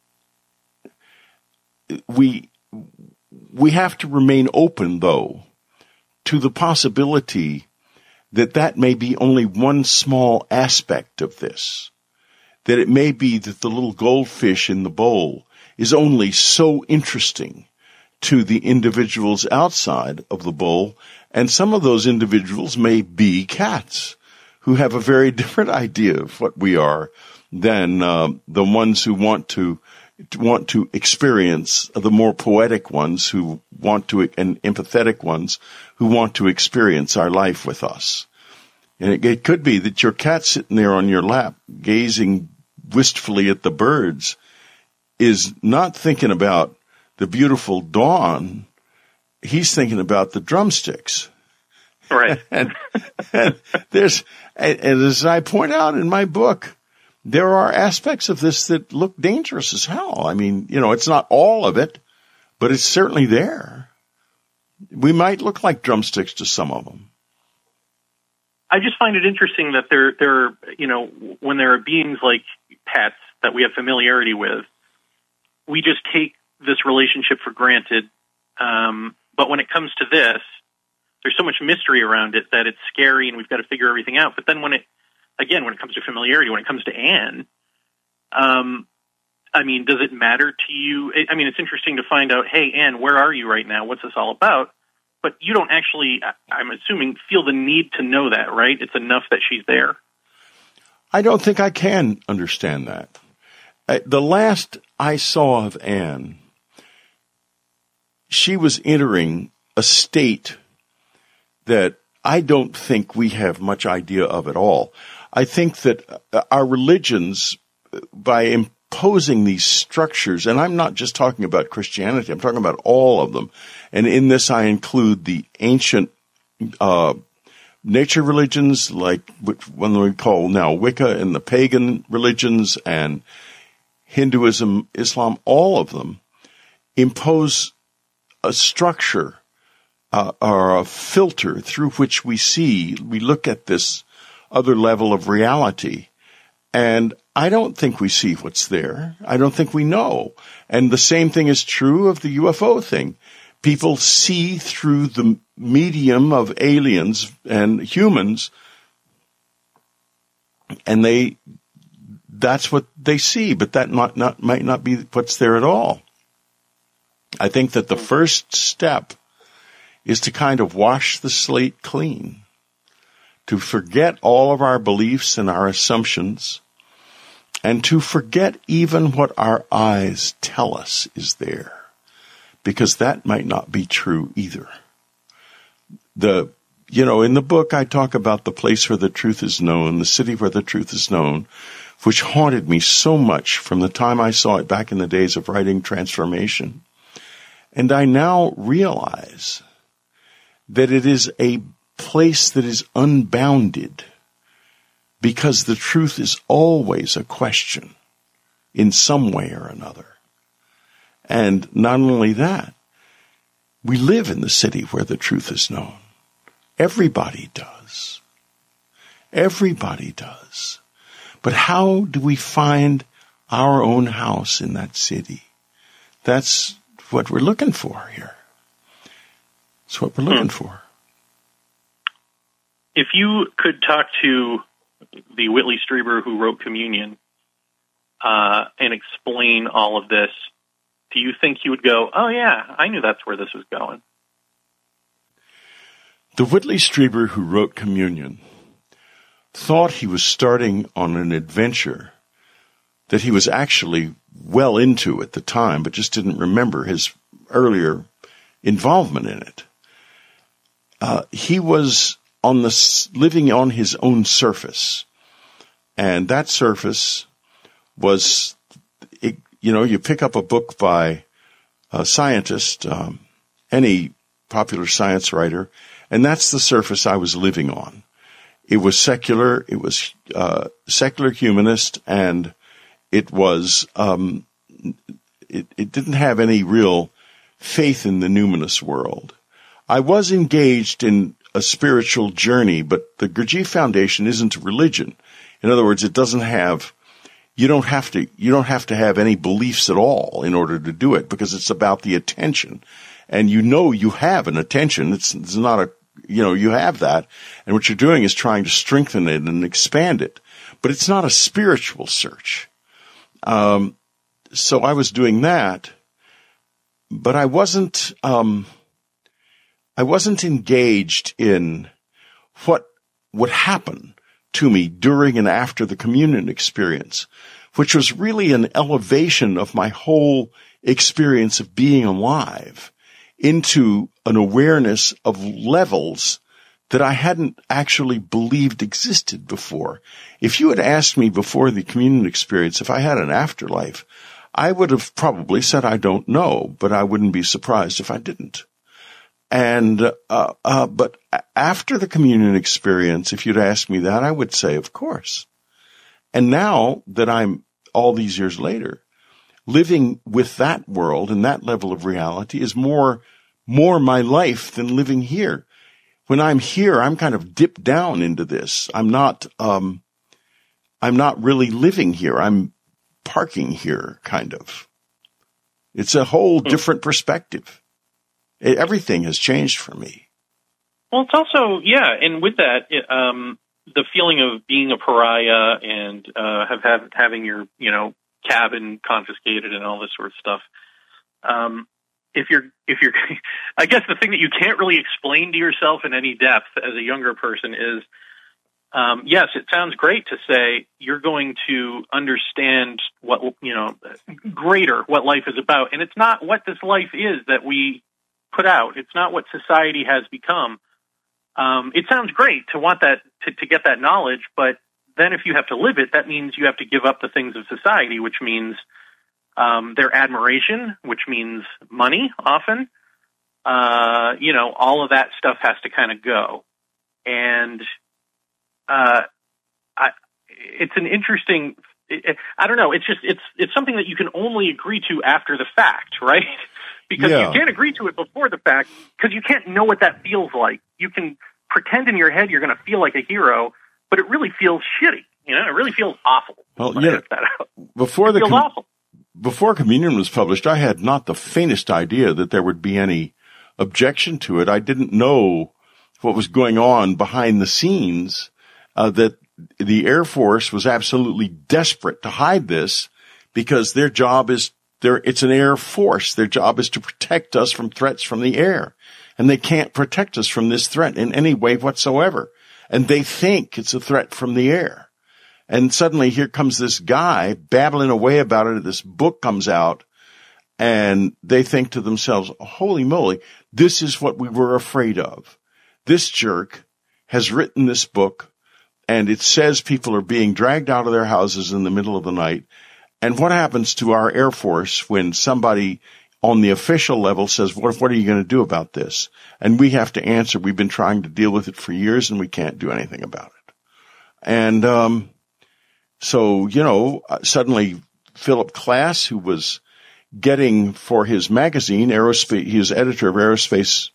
we have to remain open, though, to the possibility that may be only one small aspect of this. That it may be that the little goldfish in the bowl is only so interesting to the individuals outside of the bowl, and some of those individuals may be cats who have a very different idea of what we are than the ones who want to experience, the more poetic ones who want to, and empathetic ones who want to experience our life with us. And it could be that your cat sitting there on your lap, gazing wistfully at the birds, is not thinking about the beautiful dawn. He's thinking about the drumsticks. Right. and as I point out in my book, there are aspects of this that look dangerous as hell. I mean, it's not all of it, but it's certainly there. We might look like drumsticks to some of them. I just find it interesting that there, when there are beings like pets that we have familiarity with, we just take this relationship for granted. But when it comes to this, there's so much mystery around it that it's scary and we've got to figure everything out. But then when it comes to familiarity, when it comes to Anne, does it matter to you? It's interesting to find out, hey, Anne, where are you right now? What's this all about? But you don't actually, I'm assuming, feel the need to know that, right? It's enough that she's there. I don't think I can understand that. The last I saw of Anne, she was entering a state that I don't think we have much idea of at all. I think that our religions, by imposing these structures, and I'm not just talking about Christianity, I'm talking about all of them. And in this, I include the ancient nature religions, like what we call now Wicca, and the pagan religions, and Hinduism, Islam, all of them impose a structure or a filter through which we look at this other level of reality. And I don't think we see what's there. I don't think we know. And the same thing is true of the UFO thing. People see through the medium of aliens and humans, and that's what they see, but that might not be what's there at all. I think that the first step is to kind of wash the slate clean, to forget all of our beliefs and our assumptions, and to forget even what our eyes tell us is there, because that might not be true either. In the book, I talk about the place where the truth is known, the city where the truth is known, which haunted me so much from the time I saw it back in the days of writing Transformation. And I now realize that it is a place that is unbounded, because the truth is always a question in some way or another. And not only that, we live in the city where the truth is known. Everybody does. Everybody does. But how do we find our own house in that city? That's what we're looking for here. That's what we're looking for. If you could talk to the Whitley Strieber who wrote Communion and explain all of this, do you think you would go, oh yeah, I knew that's where this was going? The Whitley Strieber who wrote Communion thought he was starting on an adventure that he was actually well into at the time, but just didn't remember his earlier involvement in it. He was living on his own surface, and that surface was, you pick up a book by a scientist, any popular science writer, and that's the surface I was living on. It was secular, it was secular humanist, and it was it didn't have any real faith in the numinous world. I was engaged in a spiritual journey, but the Gurdjieff Foundation isn't a religion. In other words, it doesn't have, you don't have to have any beliefs at all in order to do it, because it's about the attention. And you have an attention. It's not a, you have that. And what you're doing is trying to strengthen it and expand it. But it's not a spiritual search. So I was doing that, but I wasn't engaged in what would happen to me during and after the communion experience, which was really an elevation of my whole experience of being alive into an awareness of levels that I hadn't actually believed existed before. If you had asked me before the communion experience if I had an afterlife, I would have probably said I don't know, but I wouldn't be surprised if I didn't. And but after the communion experience, if you'd asked me that, I would say, of course. And now that I'm all these years later, living with that world and that level of reality is more my life than living here. when I'm here, I'm kind of dipped down into this. I'm not really living here. I'm parking here, kind of. It's a whole different perspective. Everything has changed for me. Well, it's also, and with that, the feeling of being a pariah and having your, cabin confiscated and all this sort of stuff. If you're, I guess the thing that you can't really explain to yourself in any depth as a younger person is, yes, it sounds great to say you're going to understand what life is about. And it's not what this life is that we put out. It's not what society has become. It sounds great to want that, to get that knowledge, but then if you have to live it, that means you have to give up the things of society, which means their admiration, which means money often. All of that stuff has to kind of go. And it's an interesting, I don't know, it's something that you can only agree to after the fact, right? Because you can't agree to it before the fact because you can't know what that feels like. You can pretend in your head you're going to feel like a hero, but it really feels shitty. It really feels awful. Well, before Communion was published, I had not the faintest idea that there would be any objection to it. I didn't know what was going on behind the scenes, that the Air Force was absolutely desperate to hide this because their job is it's an air force. Their job is to protect us from threats from the air. And they can't protect us from this threat in any way whatsoever. And they think it's a threat from the air. And suddenly here comes this guy babbling away about it. This book comes out and they think to themselves, holy moly, this is what we were afraid of. This jerk has written this book and it says people are being dragged out of their houses in the middle of the night. And what happens to our Air Force when somebody on the official level says, what are you going to do about this? And we have to answer, we've been trying to deal with it for years and we can't do anything about it. And, suddenly Philip Klass, who was getting for his magazine, Aerospace, he was editor of Aerospace,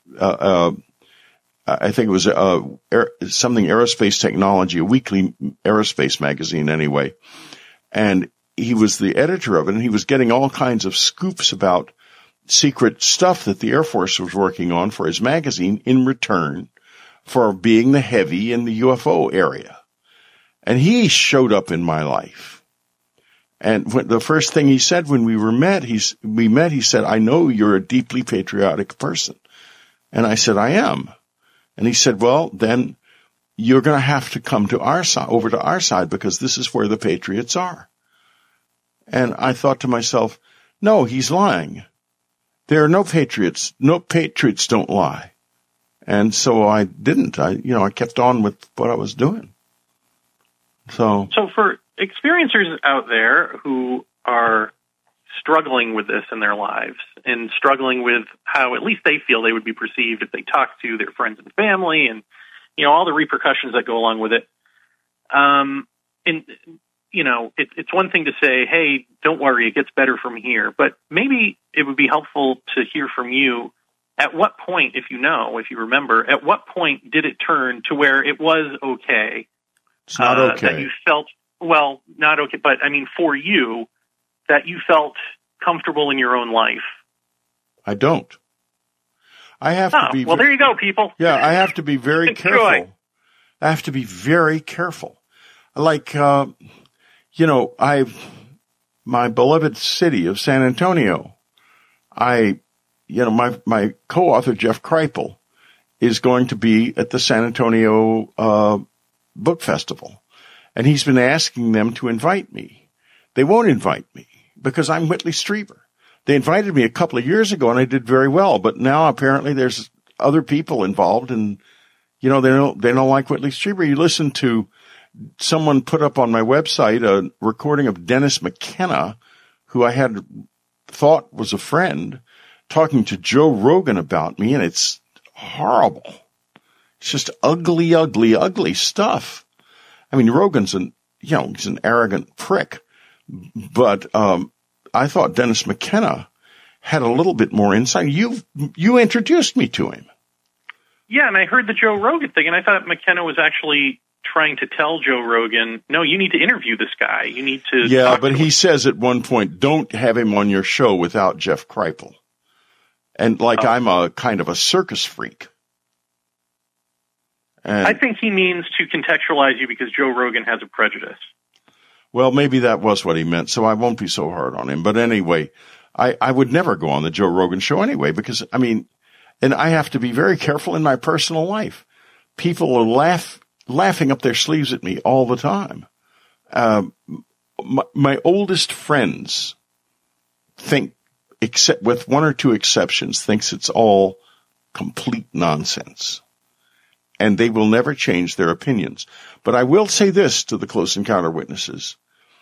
I think it was, something Aerospace Technology, a weekly aerospace magazine anyway. And he was the editor of it and he was getting all kinds of scoops about secret stuff that the Air Force was working on for his magazine in return for being the heavy in the UFO area. And he showed up in my life. And the first thing he said when we met, he said, I know you're a deeply patriotic person. And I said, I am. And he said, well, then you're going to have to come to our side, over to our side, because this is where the patriots are. And I thought to myself, no, he's lying. There are no patriots. No patriots don't lie. And so I didn't. I kept on with what I was doing. So for experiencers out there who are struggling with this in their lives and struggling with how at least they feel they would be perceived if they talk to their friends and family and, all the repercussions that go along with it. It's one thing to say, hey, don't worry, it gets better from here. But maybe it would be helpful to hear from you at what point, if you remember, at what point did it turn to where it was okay? It's not okay. That you felt, well, not okay, but I mean for you, that you felt comfortable in your own life. I don't. I have to be. Well, there you go, people. Yeah, I have to be very careful. I have to be very careful. Like, my beloved city of San Antonio, my co-author, Jeff Kripal, is going to be at the San Antonio, book festival. And he's been asking them to invite me. They won't invite me because I'm Whitley Strieber. They invited me a couple of years ago and I did very well, but now apparently there's other people involved and, they don't like Whitley Strieber. You listen to someone put up on my website a recording of Dennis McKenna, who I had thought was a friend, talking to Joe Rogan about me, and it's horrible. It's just ugly, ugly, ugly stuff. I mean, Rogan's he's an arrogant prick, but I thought Dennis McKenna had a little bit more insight. You introduced me to him. Yeah, and I heard the Joe Rogan thing, and I thought McKenna was actually trying to tell Joe Rogan, no, you need to interview this guy. You need to. Yeah, but he says at one point, don't have him on your show without Jeff Kripal. And I'm a kind of a circus freak. And, I think he means to contextualize you because Joe Rogan has a prejudice. Well, maybe that was what he meant, so I won't be so hard on him. But anyway, I would never go on the Joe Rogan show anyway because, and I have to be very careful in my personal life. People are laughing up their sleeves at me all the time. My oldest friends think, except with one or two exceptions, thinks it's all complete nonsense. And they will never change their opinions. But I will say this to the Close Encounter witnesses.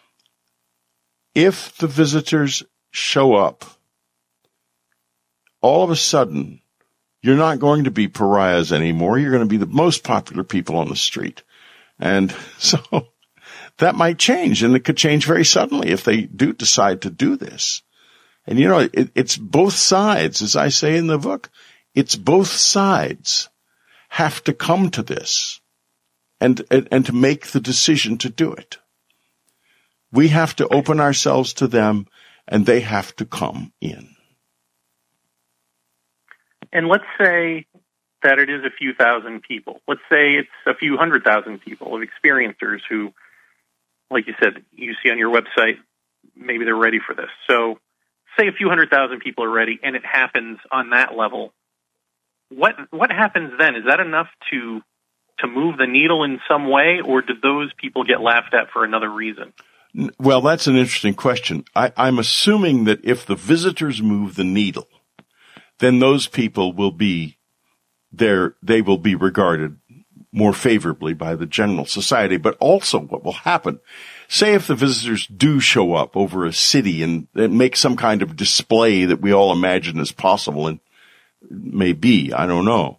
If the visitors show up, all of a sudden, you're not going to be pariahs anymore. You're going to be the most popular people on the street. And so that might change, and it could change very suddenly if they do decide to do this. And it's both sides, as I say in the book. It's both sides have to come to this and to make the decision to do it. We have to open ourselves to them, and they have to come in. And let's say that it is a few thousand people. Let's say it's a few 100,000 people of experiencers who, like you said, you see on your website, maybe they're ready for this. So say a few 100,000 people are ready, and it happens on that level. What happens then? Is that enough to move the needle in some way, or do those people get laughed at for another reason? Well, that's an interesting question. I'm assuming that if the visitors move the needle, then those people will be there. They will be regarded more favorably by the general society. But also what will happen, say if the visitors do show up over a city and make some kind of display that we all imagine is possible and may be, I don't know.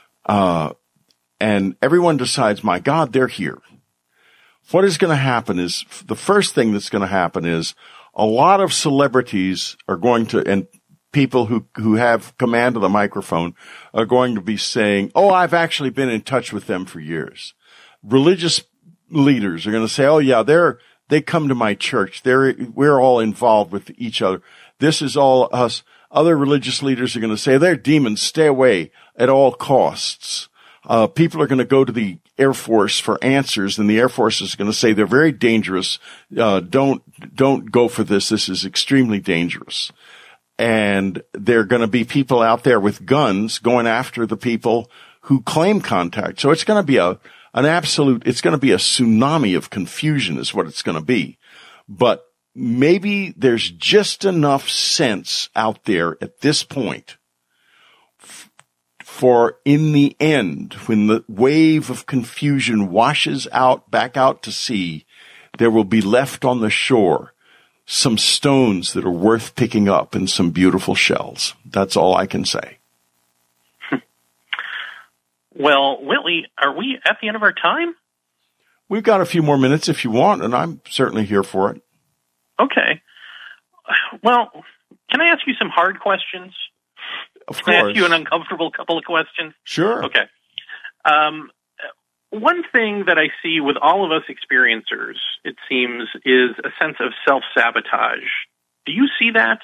And everyone decides, my God, they're here. What is going to happen is, the first thing that's going to happen is a lot of celebrities are going to, and people who have command of the microphone are going to be saying, oh, I've actually been in touch with them for years. Religious leaders are going to say, oh yeah, they come to my church. We're all involved with each other. This is all us. Other religious leaders are going to say, they're demons. Stay away at all costs. People are going to go to the Air Force for answers, and the Air Force is going to say they're very dangerous. Don't go for this. This is extremely dangerous. And there are going to be people out there with guns going after the people who claim contact. So it's going to be it's going to be a tsunami of confusion is what it's going to be. But maybe there's just enough sense out there at this point for in the end, when the wave of confusion washes back out to sea, there will be left on the shore some stones that are worth picking up and some beautiful shells. That's all I can say. Well, Whitley, are we at the end of our time? We've got a few more minutes if you want, and I'm certainly here for it. Okay. Well, can I ask you some hard questions? Of course. Can I ask you an uncomfortable couple of questions? Sure. Okay. One thing that I see with all of us experiencers, it seems, is a sense of self-sabotage. Do you see that?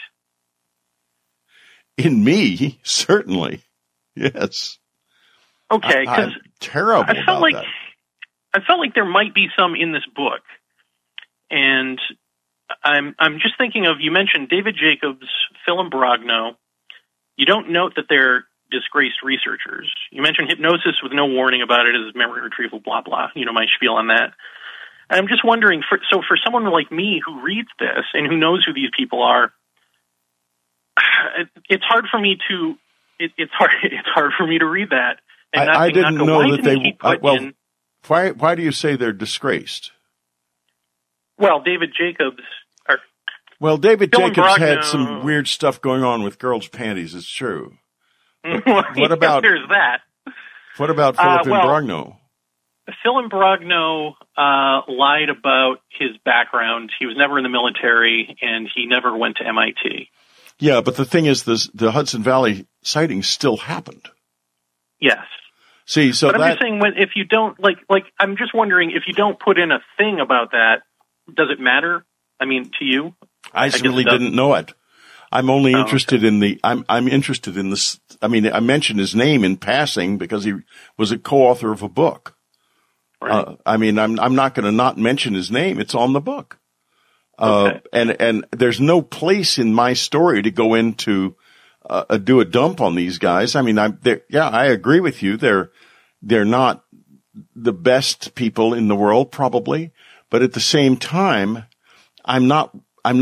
In me, certainly. Yes. Okay, because I'm terrible about that. I felt like there might be some in this book, and I'm just thinking of, you mentioned David Jacobs, Phil Imbrogno. You don't note that they're disgraced researchers. You mentioned hypnosis with no warning about it as memory retrieval, blah, blah. You know my spiel on that. And I'm just wondering, for someone like me who reads this and who knows who these people are, it's hard for me to read that. And I didn't know that they. Why do you say they're disgraced? Well, David Jacobs. David Phil Jacobs Imbrogno had some weird stuff going on with girls' panties. It's true. What about there's that? What about Philip Imbrogno? Phil Imbrogno lied about his background. He was never in the military, and he never went to MIT. Yeah, but the thing is, the Hudson Valley sighting still happened. Yes. See, so but I'm just saying, if you don't I'm just wondering if you don't put in a thing about that, does it matter? I mean, to you? I really didn't know it. I'm only interested in I'm interested in this. I mean, I mentioned his name in passing because he was a co-author of a book. Right. I mean, I'm not going to not mention his name. It's on the book. Okay. And there's no place in my story to go into, do a dump on these guys. I mean, I agree with you. They're not the best people in the world, probably, but at the same time, I'm not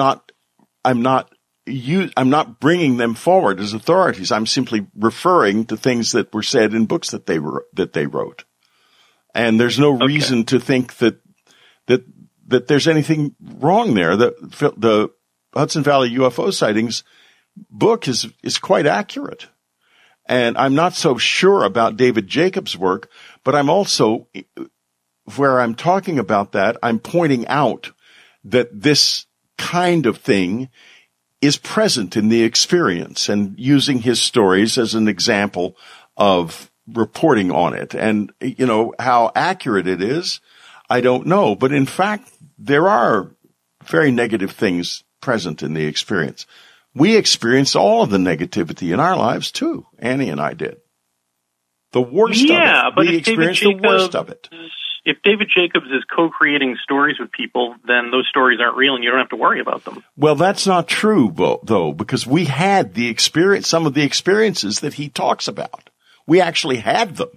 bringing them forward as authorities. I'm simply referring to things that were said in books that they wrote. And there's no reason to think that there's anything wrong there. The Hudson Valley UFO sightings book is quite accurate. And I'm not so sure about David Jacobs' work, but I'm also, where I'm talking about that, I'm pointing out that this kind of thing is present in the experience and using his stories as an example of reporting on it. And, how accurate it is, I don't know. But in fact, there are very negative things present in the experience. We experienced all of the negativity in our lives too. Annie and I did. The worst of it. But we experienced the worst of it. If David Jacobs is co-creating stories with people, then those stories aren't real and you don't have to worry about them. Well, that's not true, though, because we had the experience, some of the experiences that he talks about. We actually had them.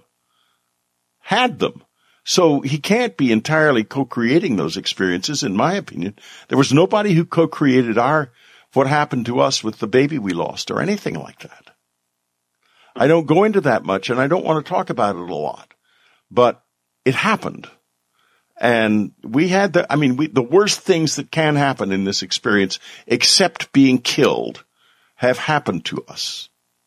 So he can't be entirely co-creating those experiences, in my opinion. There was nobody who co-created what happened to us with the baby we lost or anything like that. I don't go into that much, and I don't want to talk about it a lot. But it happened. And we had the worst things that can happen in this experience, except being killed, have happened to us.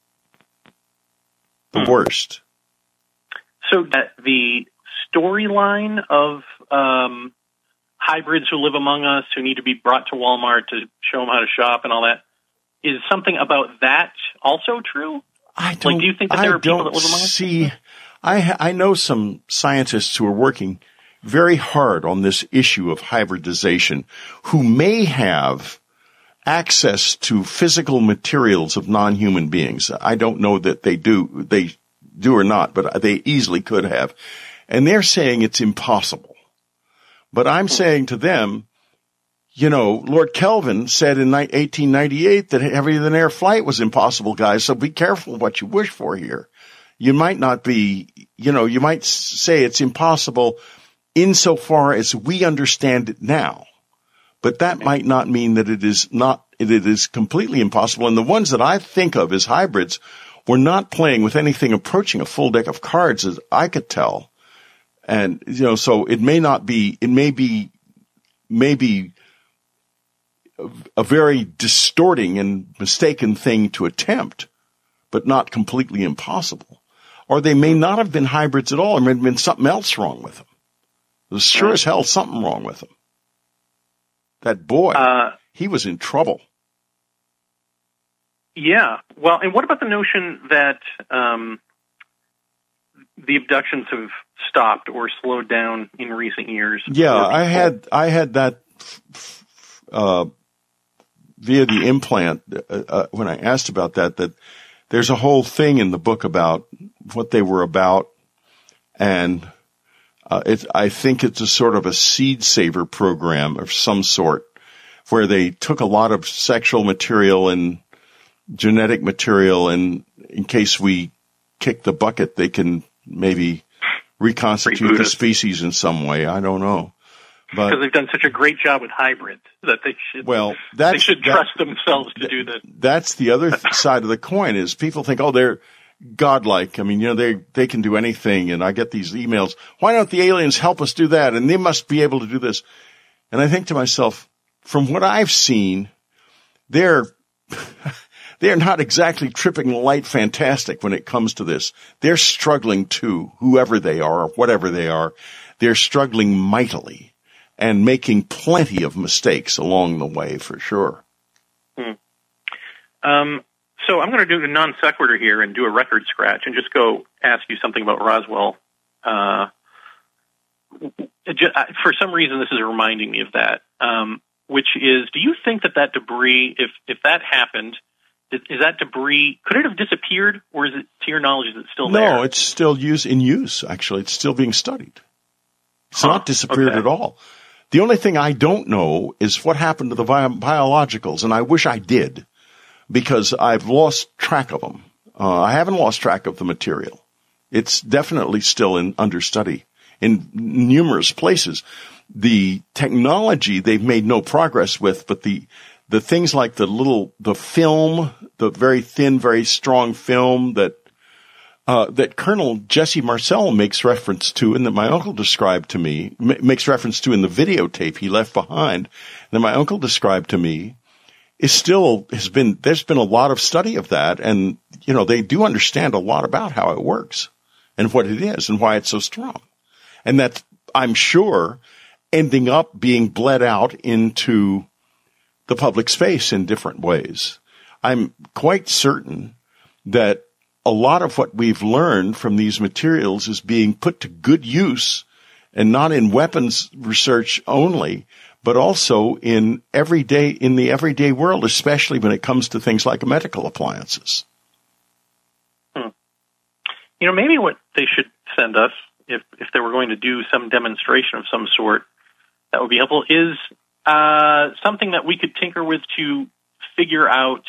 The worst. So the storyline of hybrids who live among us, who need to be brought to Walmart to show them how to shop and all that, is something about that also true? Do you think that there are people that live among us? I know some scientists who are working very hard on this issue of hybridization who may have access to physical materials of non-human beings. I don't know that they do or not, but they easily could have. And they're saying it's impossible. But I'm saying to them, Lord Kelvin said in 1898 that heavier-than-air flight was impossible, guys, so be careful what you wish for here. You might not be, you might say it's impossible insofar as we understand it now. But that might not mean that it is completely impossible. And the ones that I think of as hybrids were not playing with anything approaching a full deck of cards, as I could tell. And, so it may be a very distorting and mistaken thing to attempt, but not completely impossible. Or they may not have been hybrids at all. There may have been something else wrong with them. There's sure as hell something wrong with them. That boy, he was in trouble. Yeah. Well, and what about the notion that the abductions have stopped or slowed down in recent years? Yeah, I had that via the implant when I asked about that there's a whole thing in the book about what they were about, and I think it's a sort of a seed saver program of some sort where they took a lot of sexual material and genetic material, and in case we kick the bucket, they can maybe reconstitute the species in some way. I don't know. Because they've done such a great job with hybrids that they should trust themselves to do this. That's the other side of the coin is people think, they're godlike. I mean, they can do anything. And I get these emails. Why don't the aliens help us do that? And they must be able to do this. And I think to myself, from what I've seen, they're not exactly tripping the light fantastic when it comes to this. They're struggling too, whoever they are or whatever they are. They're struggling mightily and making plenty of mistakes along the way, for sure. So I'm going to do a non sequitur here and do a record scratch and just go ask you something about Roswell. For some reason, this is reminding me of that, which is, do you think that debris, if that happened, is that debris, could it have disappeared, or is it, to your knowledge, is it still there? No, it's still in use, actually. It's still being studied. It's not disappeared at all. The only thing I don't know is what happened to the biologicals, and I wish I did, because I've lost track of them. I haven't lost track of the material. It's definitely still under study in numerous places. The technology they've made no progress with, but the things like the film, the very thin, very strong film that Colonel Jesse Marcel makes reference to and that my uncle described to me, makes reference to in the videotape he left behind, that my uncle described to me, there's been a lot of study of that, and, they do understand a lot about how it works and what it is and why it's so strong. And that's, I'm sure, ending up being bled out into the public space in different ways. I'm quite certain that a lot of what we've learned from these materials is being put to good use, and not in weapons research only, but also in the everyday world, especially when it comes to things like medical appliances. Maybe what they should send us, if they were going to do some demonstration of some sort that would be helpful, is something that we could tinker with to figure out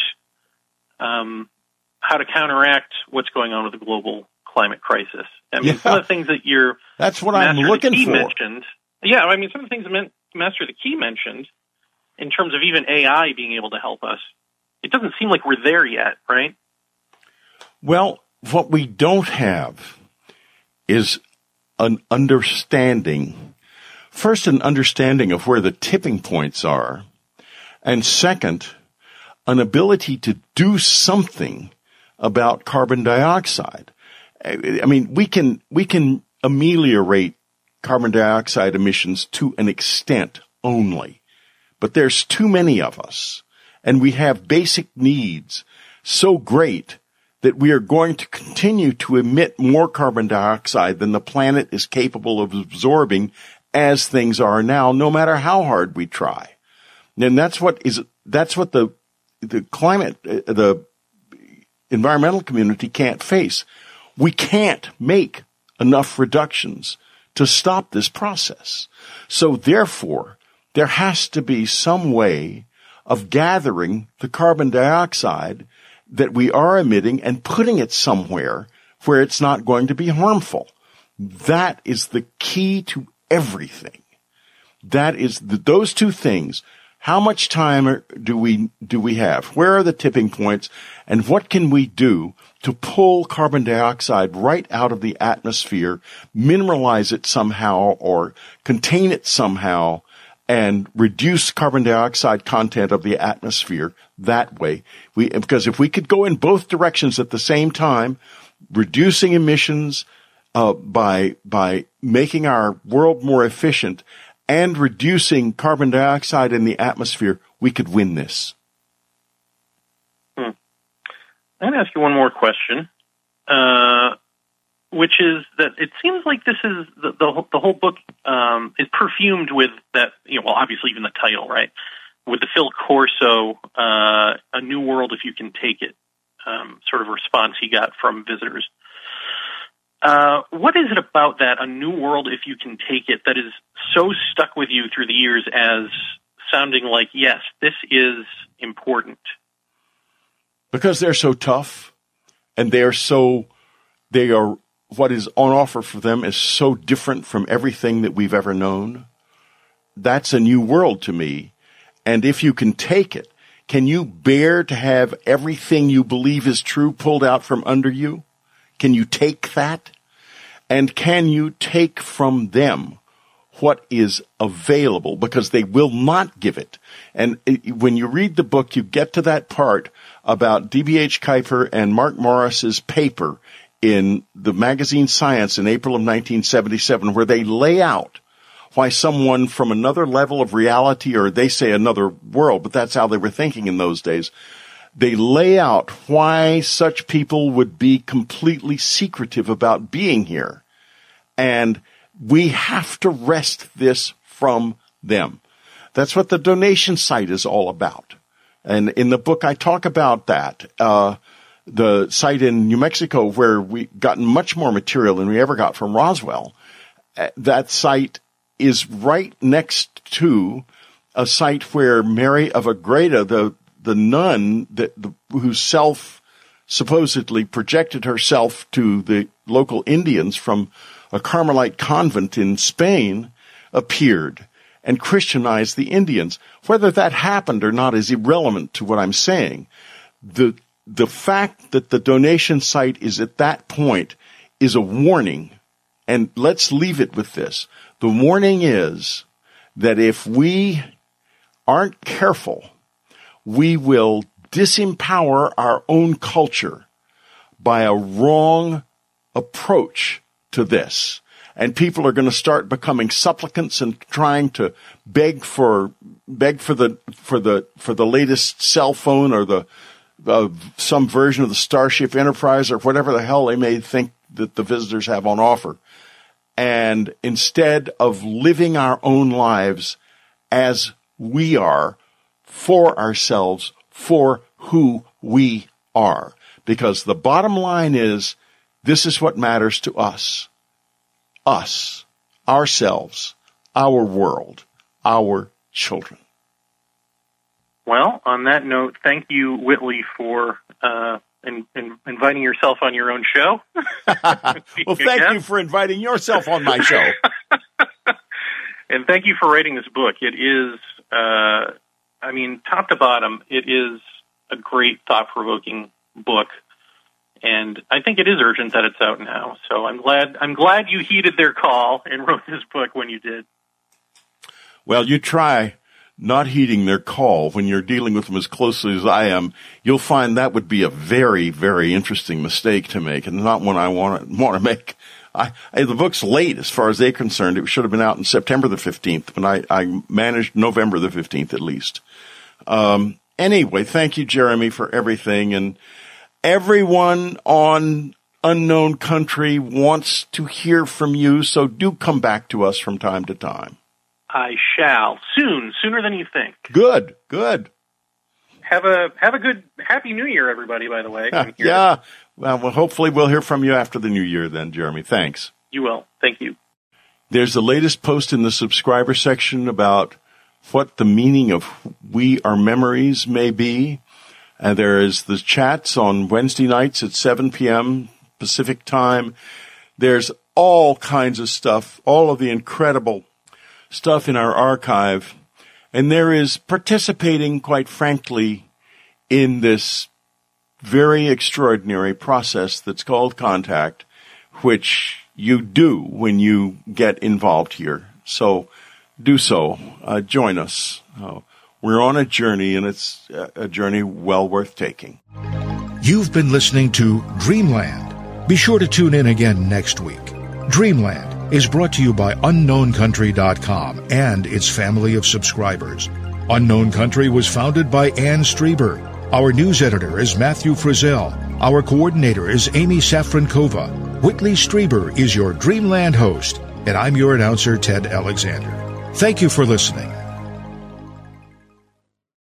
how to counteract what's going on with the global climate crisis. I mean, some of the things that that's what I'm looking for. Mentioned. Yeah, I mean, some of the things that Master the Key mentioned, in terms of even AI being able to help us, it doesn't seem like we're there yet, right? Well, what we don't have is an understanding. First, an understanding of where the tipping points are. And second, an ability to do something about carbon dioxide. I mean, we can ameliorate carbon dioxide emissions to an extent only, but there's too many of us, and we have basic needs so great that we are going to continue to emit more carbon dioxide than the planet is capable of absorbing as things are now, no matter how hard we try. And that's what the climate, the environmental community can't face. We can't make enough reductions to stop this process. So therefore, there has to be some way of gathering the carbon dioxide that we are emitting and putting it somewhere where it's not going to be harmful. That is the key to everything. That is those two things. How much time do we have? Where are the tipping points? And what can we do to pull carbon dioxide right out of the atmosphere, mineralize it somehow or contain it somehow, and reduce carbon dioxide content of the atmosphere that way? Because if we could go in both directions at the same time, reducing emissions by making our world more efficient and reducing carbon dioxide in the atmosphere, we could win this. I'm going to ask you one more question, which is that it seems like this is the whole book is perfumed with that, well, obviously even the title, right? With the Phil Corso, A New World If You Can Take It, sort of response he got from visitors. What is it about that, A New World If You Can Take It, that is so stuck with you through the years as sounding like, yes, this is important? Because they're so tough, and they are, what is on offer for them is so different from everything that we've ever known. That's a new world to me. And if you can take it, can you bear to have everything you believe is true pulled out from under you? Can you take that? And can you take from them what is available? Because they will not give it. And when you read the book, you get to that part about D.B.H. Kuyper and Mark Morris's paper in the magazine Science in April of 1977, where they lay out why someone from another level of reality, or they say another world, but that's how they were thinking in those days, they lay out why such people would be completely secretive about being here. And we have to wrest this from them. That's what the donation site is all about. And in the book, I talk about that. The site in New Mexico where we gotten much more material than we ever got from Roswell. That site is right next to a site where Mary of Agreda, the nun who supposedly projected herself to the local Indians from a Carmelite convent in Spain, appeared and Christianized the Indians. Whether that happened or not is irrelevant to what I'm saying. The fact that the donation site is at that point is a warning, and let's leave it with this. The warning is that if we aren't careful, we will disempower our own culture by a wrong approach to this. And people are going to start becoming supplicants and trying to beg for the latest cell phone or some version of the Starship Enterprise or whatever the hell they may think that the visitors have on offer. And instead of living our own lives as we are, for ourselves, for who we are. Because the bottom line is, this is what matters to us. Us, ourselves, our world, our children. Well, on that note, thank you, Whitley, for inviting yourself on your own show. Well, thank you for inviting yourself on my show. And thank you for writing this book. It is, top to bottom, it is a great, thought-provoking book. And I think it is urgent that it's out now. So I'm glad you heeded their call and wrote this book when you did. Well, you try not heeding their call when you're dealing with them as closely as I am. You'll find that would be a very, very interesting mistake to make, and not one I want to make. The book's late as far as they're concerned. It should have been out on September the 15th, but I managed November the 15th at least. Anyway, thank you, Jeremy, for everything. And everyone on Unknown Country wants to hear from you, so do come back to us from time to time. I shall. Sooner than you think. Good. Have a good Happy New Year, everybody, by the way. Yeah. Well, hopefully we'll hear from you after the New Year then, Jeremy. Thanks. You will. Thank you. There's the latest post in the subscriber section about what the meaning of We Are Memories may be. And there is the chats on Wednesday nights at 7 p.m. Pacific time. There's all kinds of stuff, all of the incredible stuff in our archive. And there is participating, quite frankly, in this very extraordinary process that's called contact, which you do when you get involved here. So do so. Join us. We're on a journey, and it's a journey well worth taking. You've been listening to Dreamland. Be sure to tune in again next week. Dreamland is brought to you by UnknownCountry.com and its family of subscribers. Unknown Country was founded by Ann Strieber. Our news editor is Matthew Frizzell. Our coordinator is Amy Safrankova. Whitley Strieber is your Dreamland host, and I'm your announcer, Ted Alexander. Thank you for listening.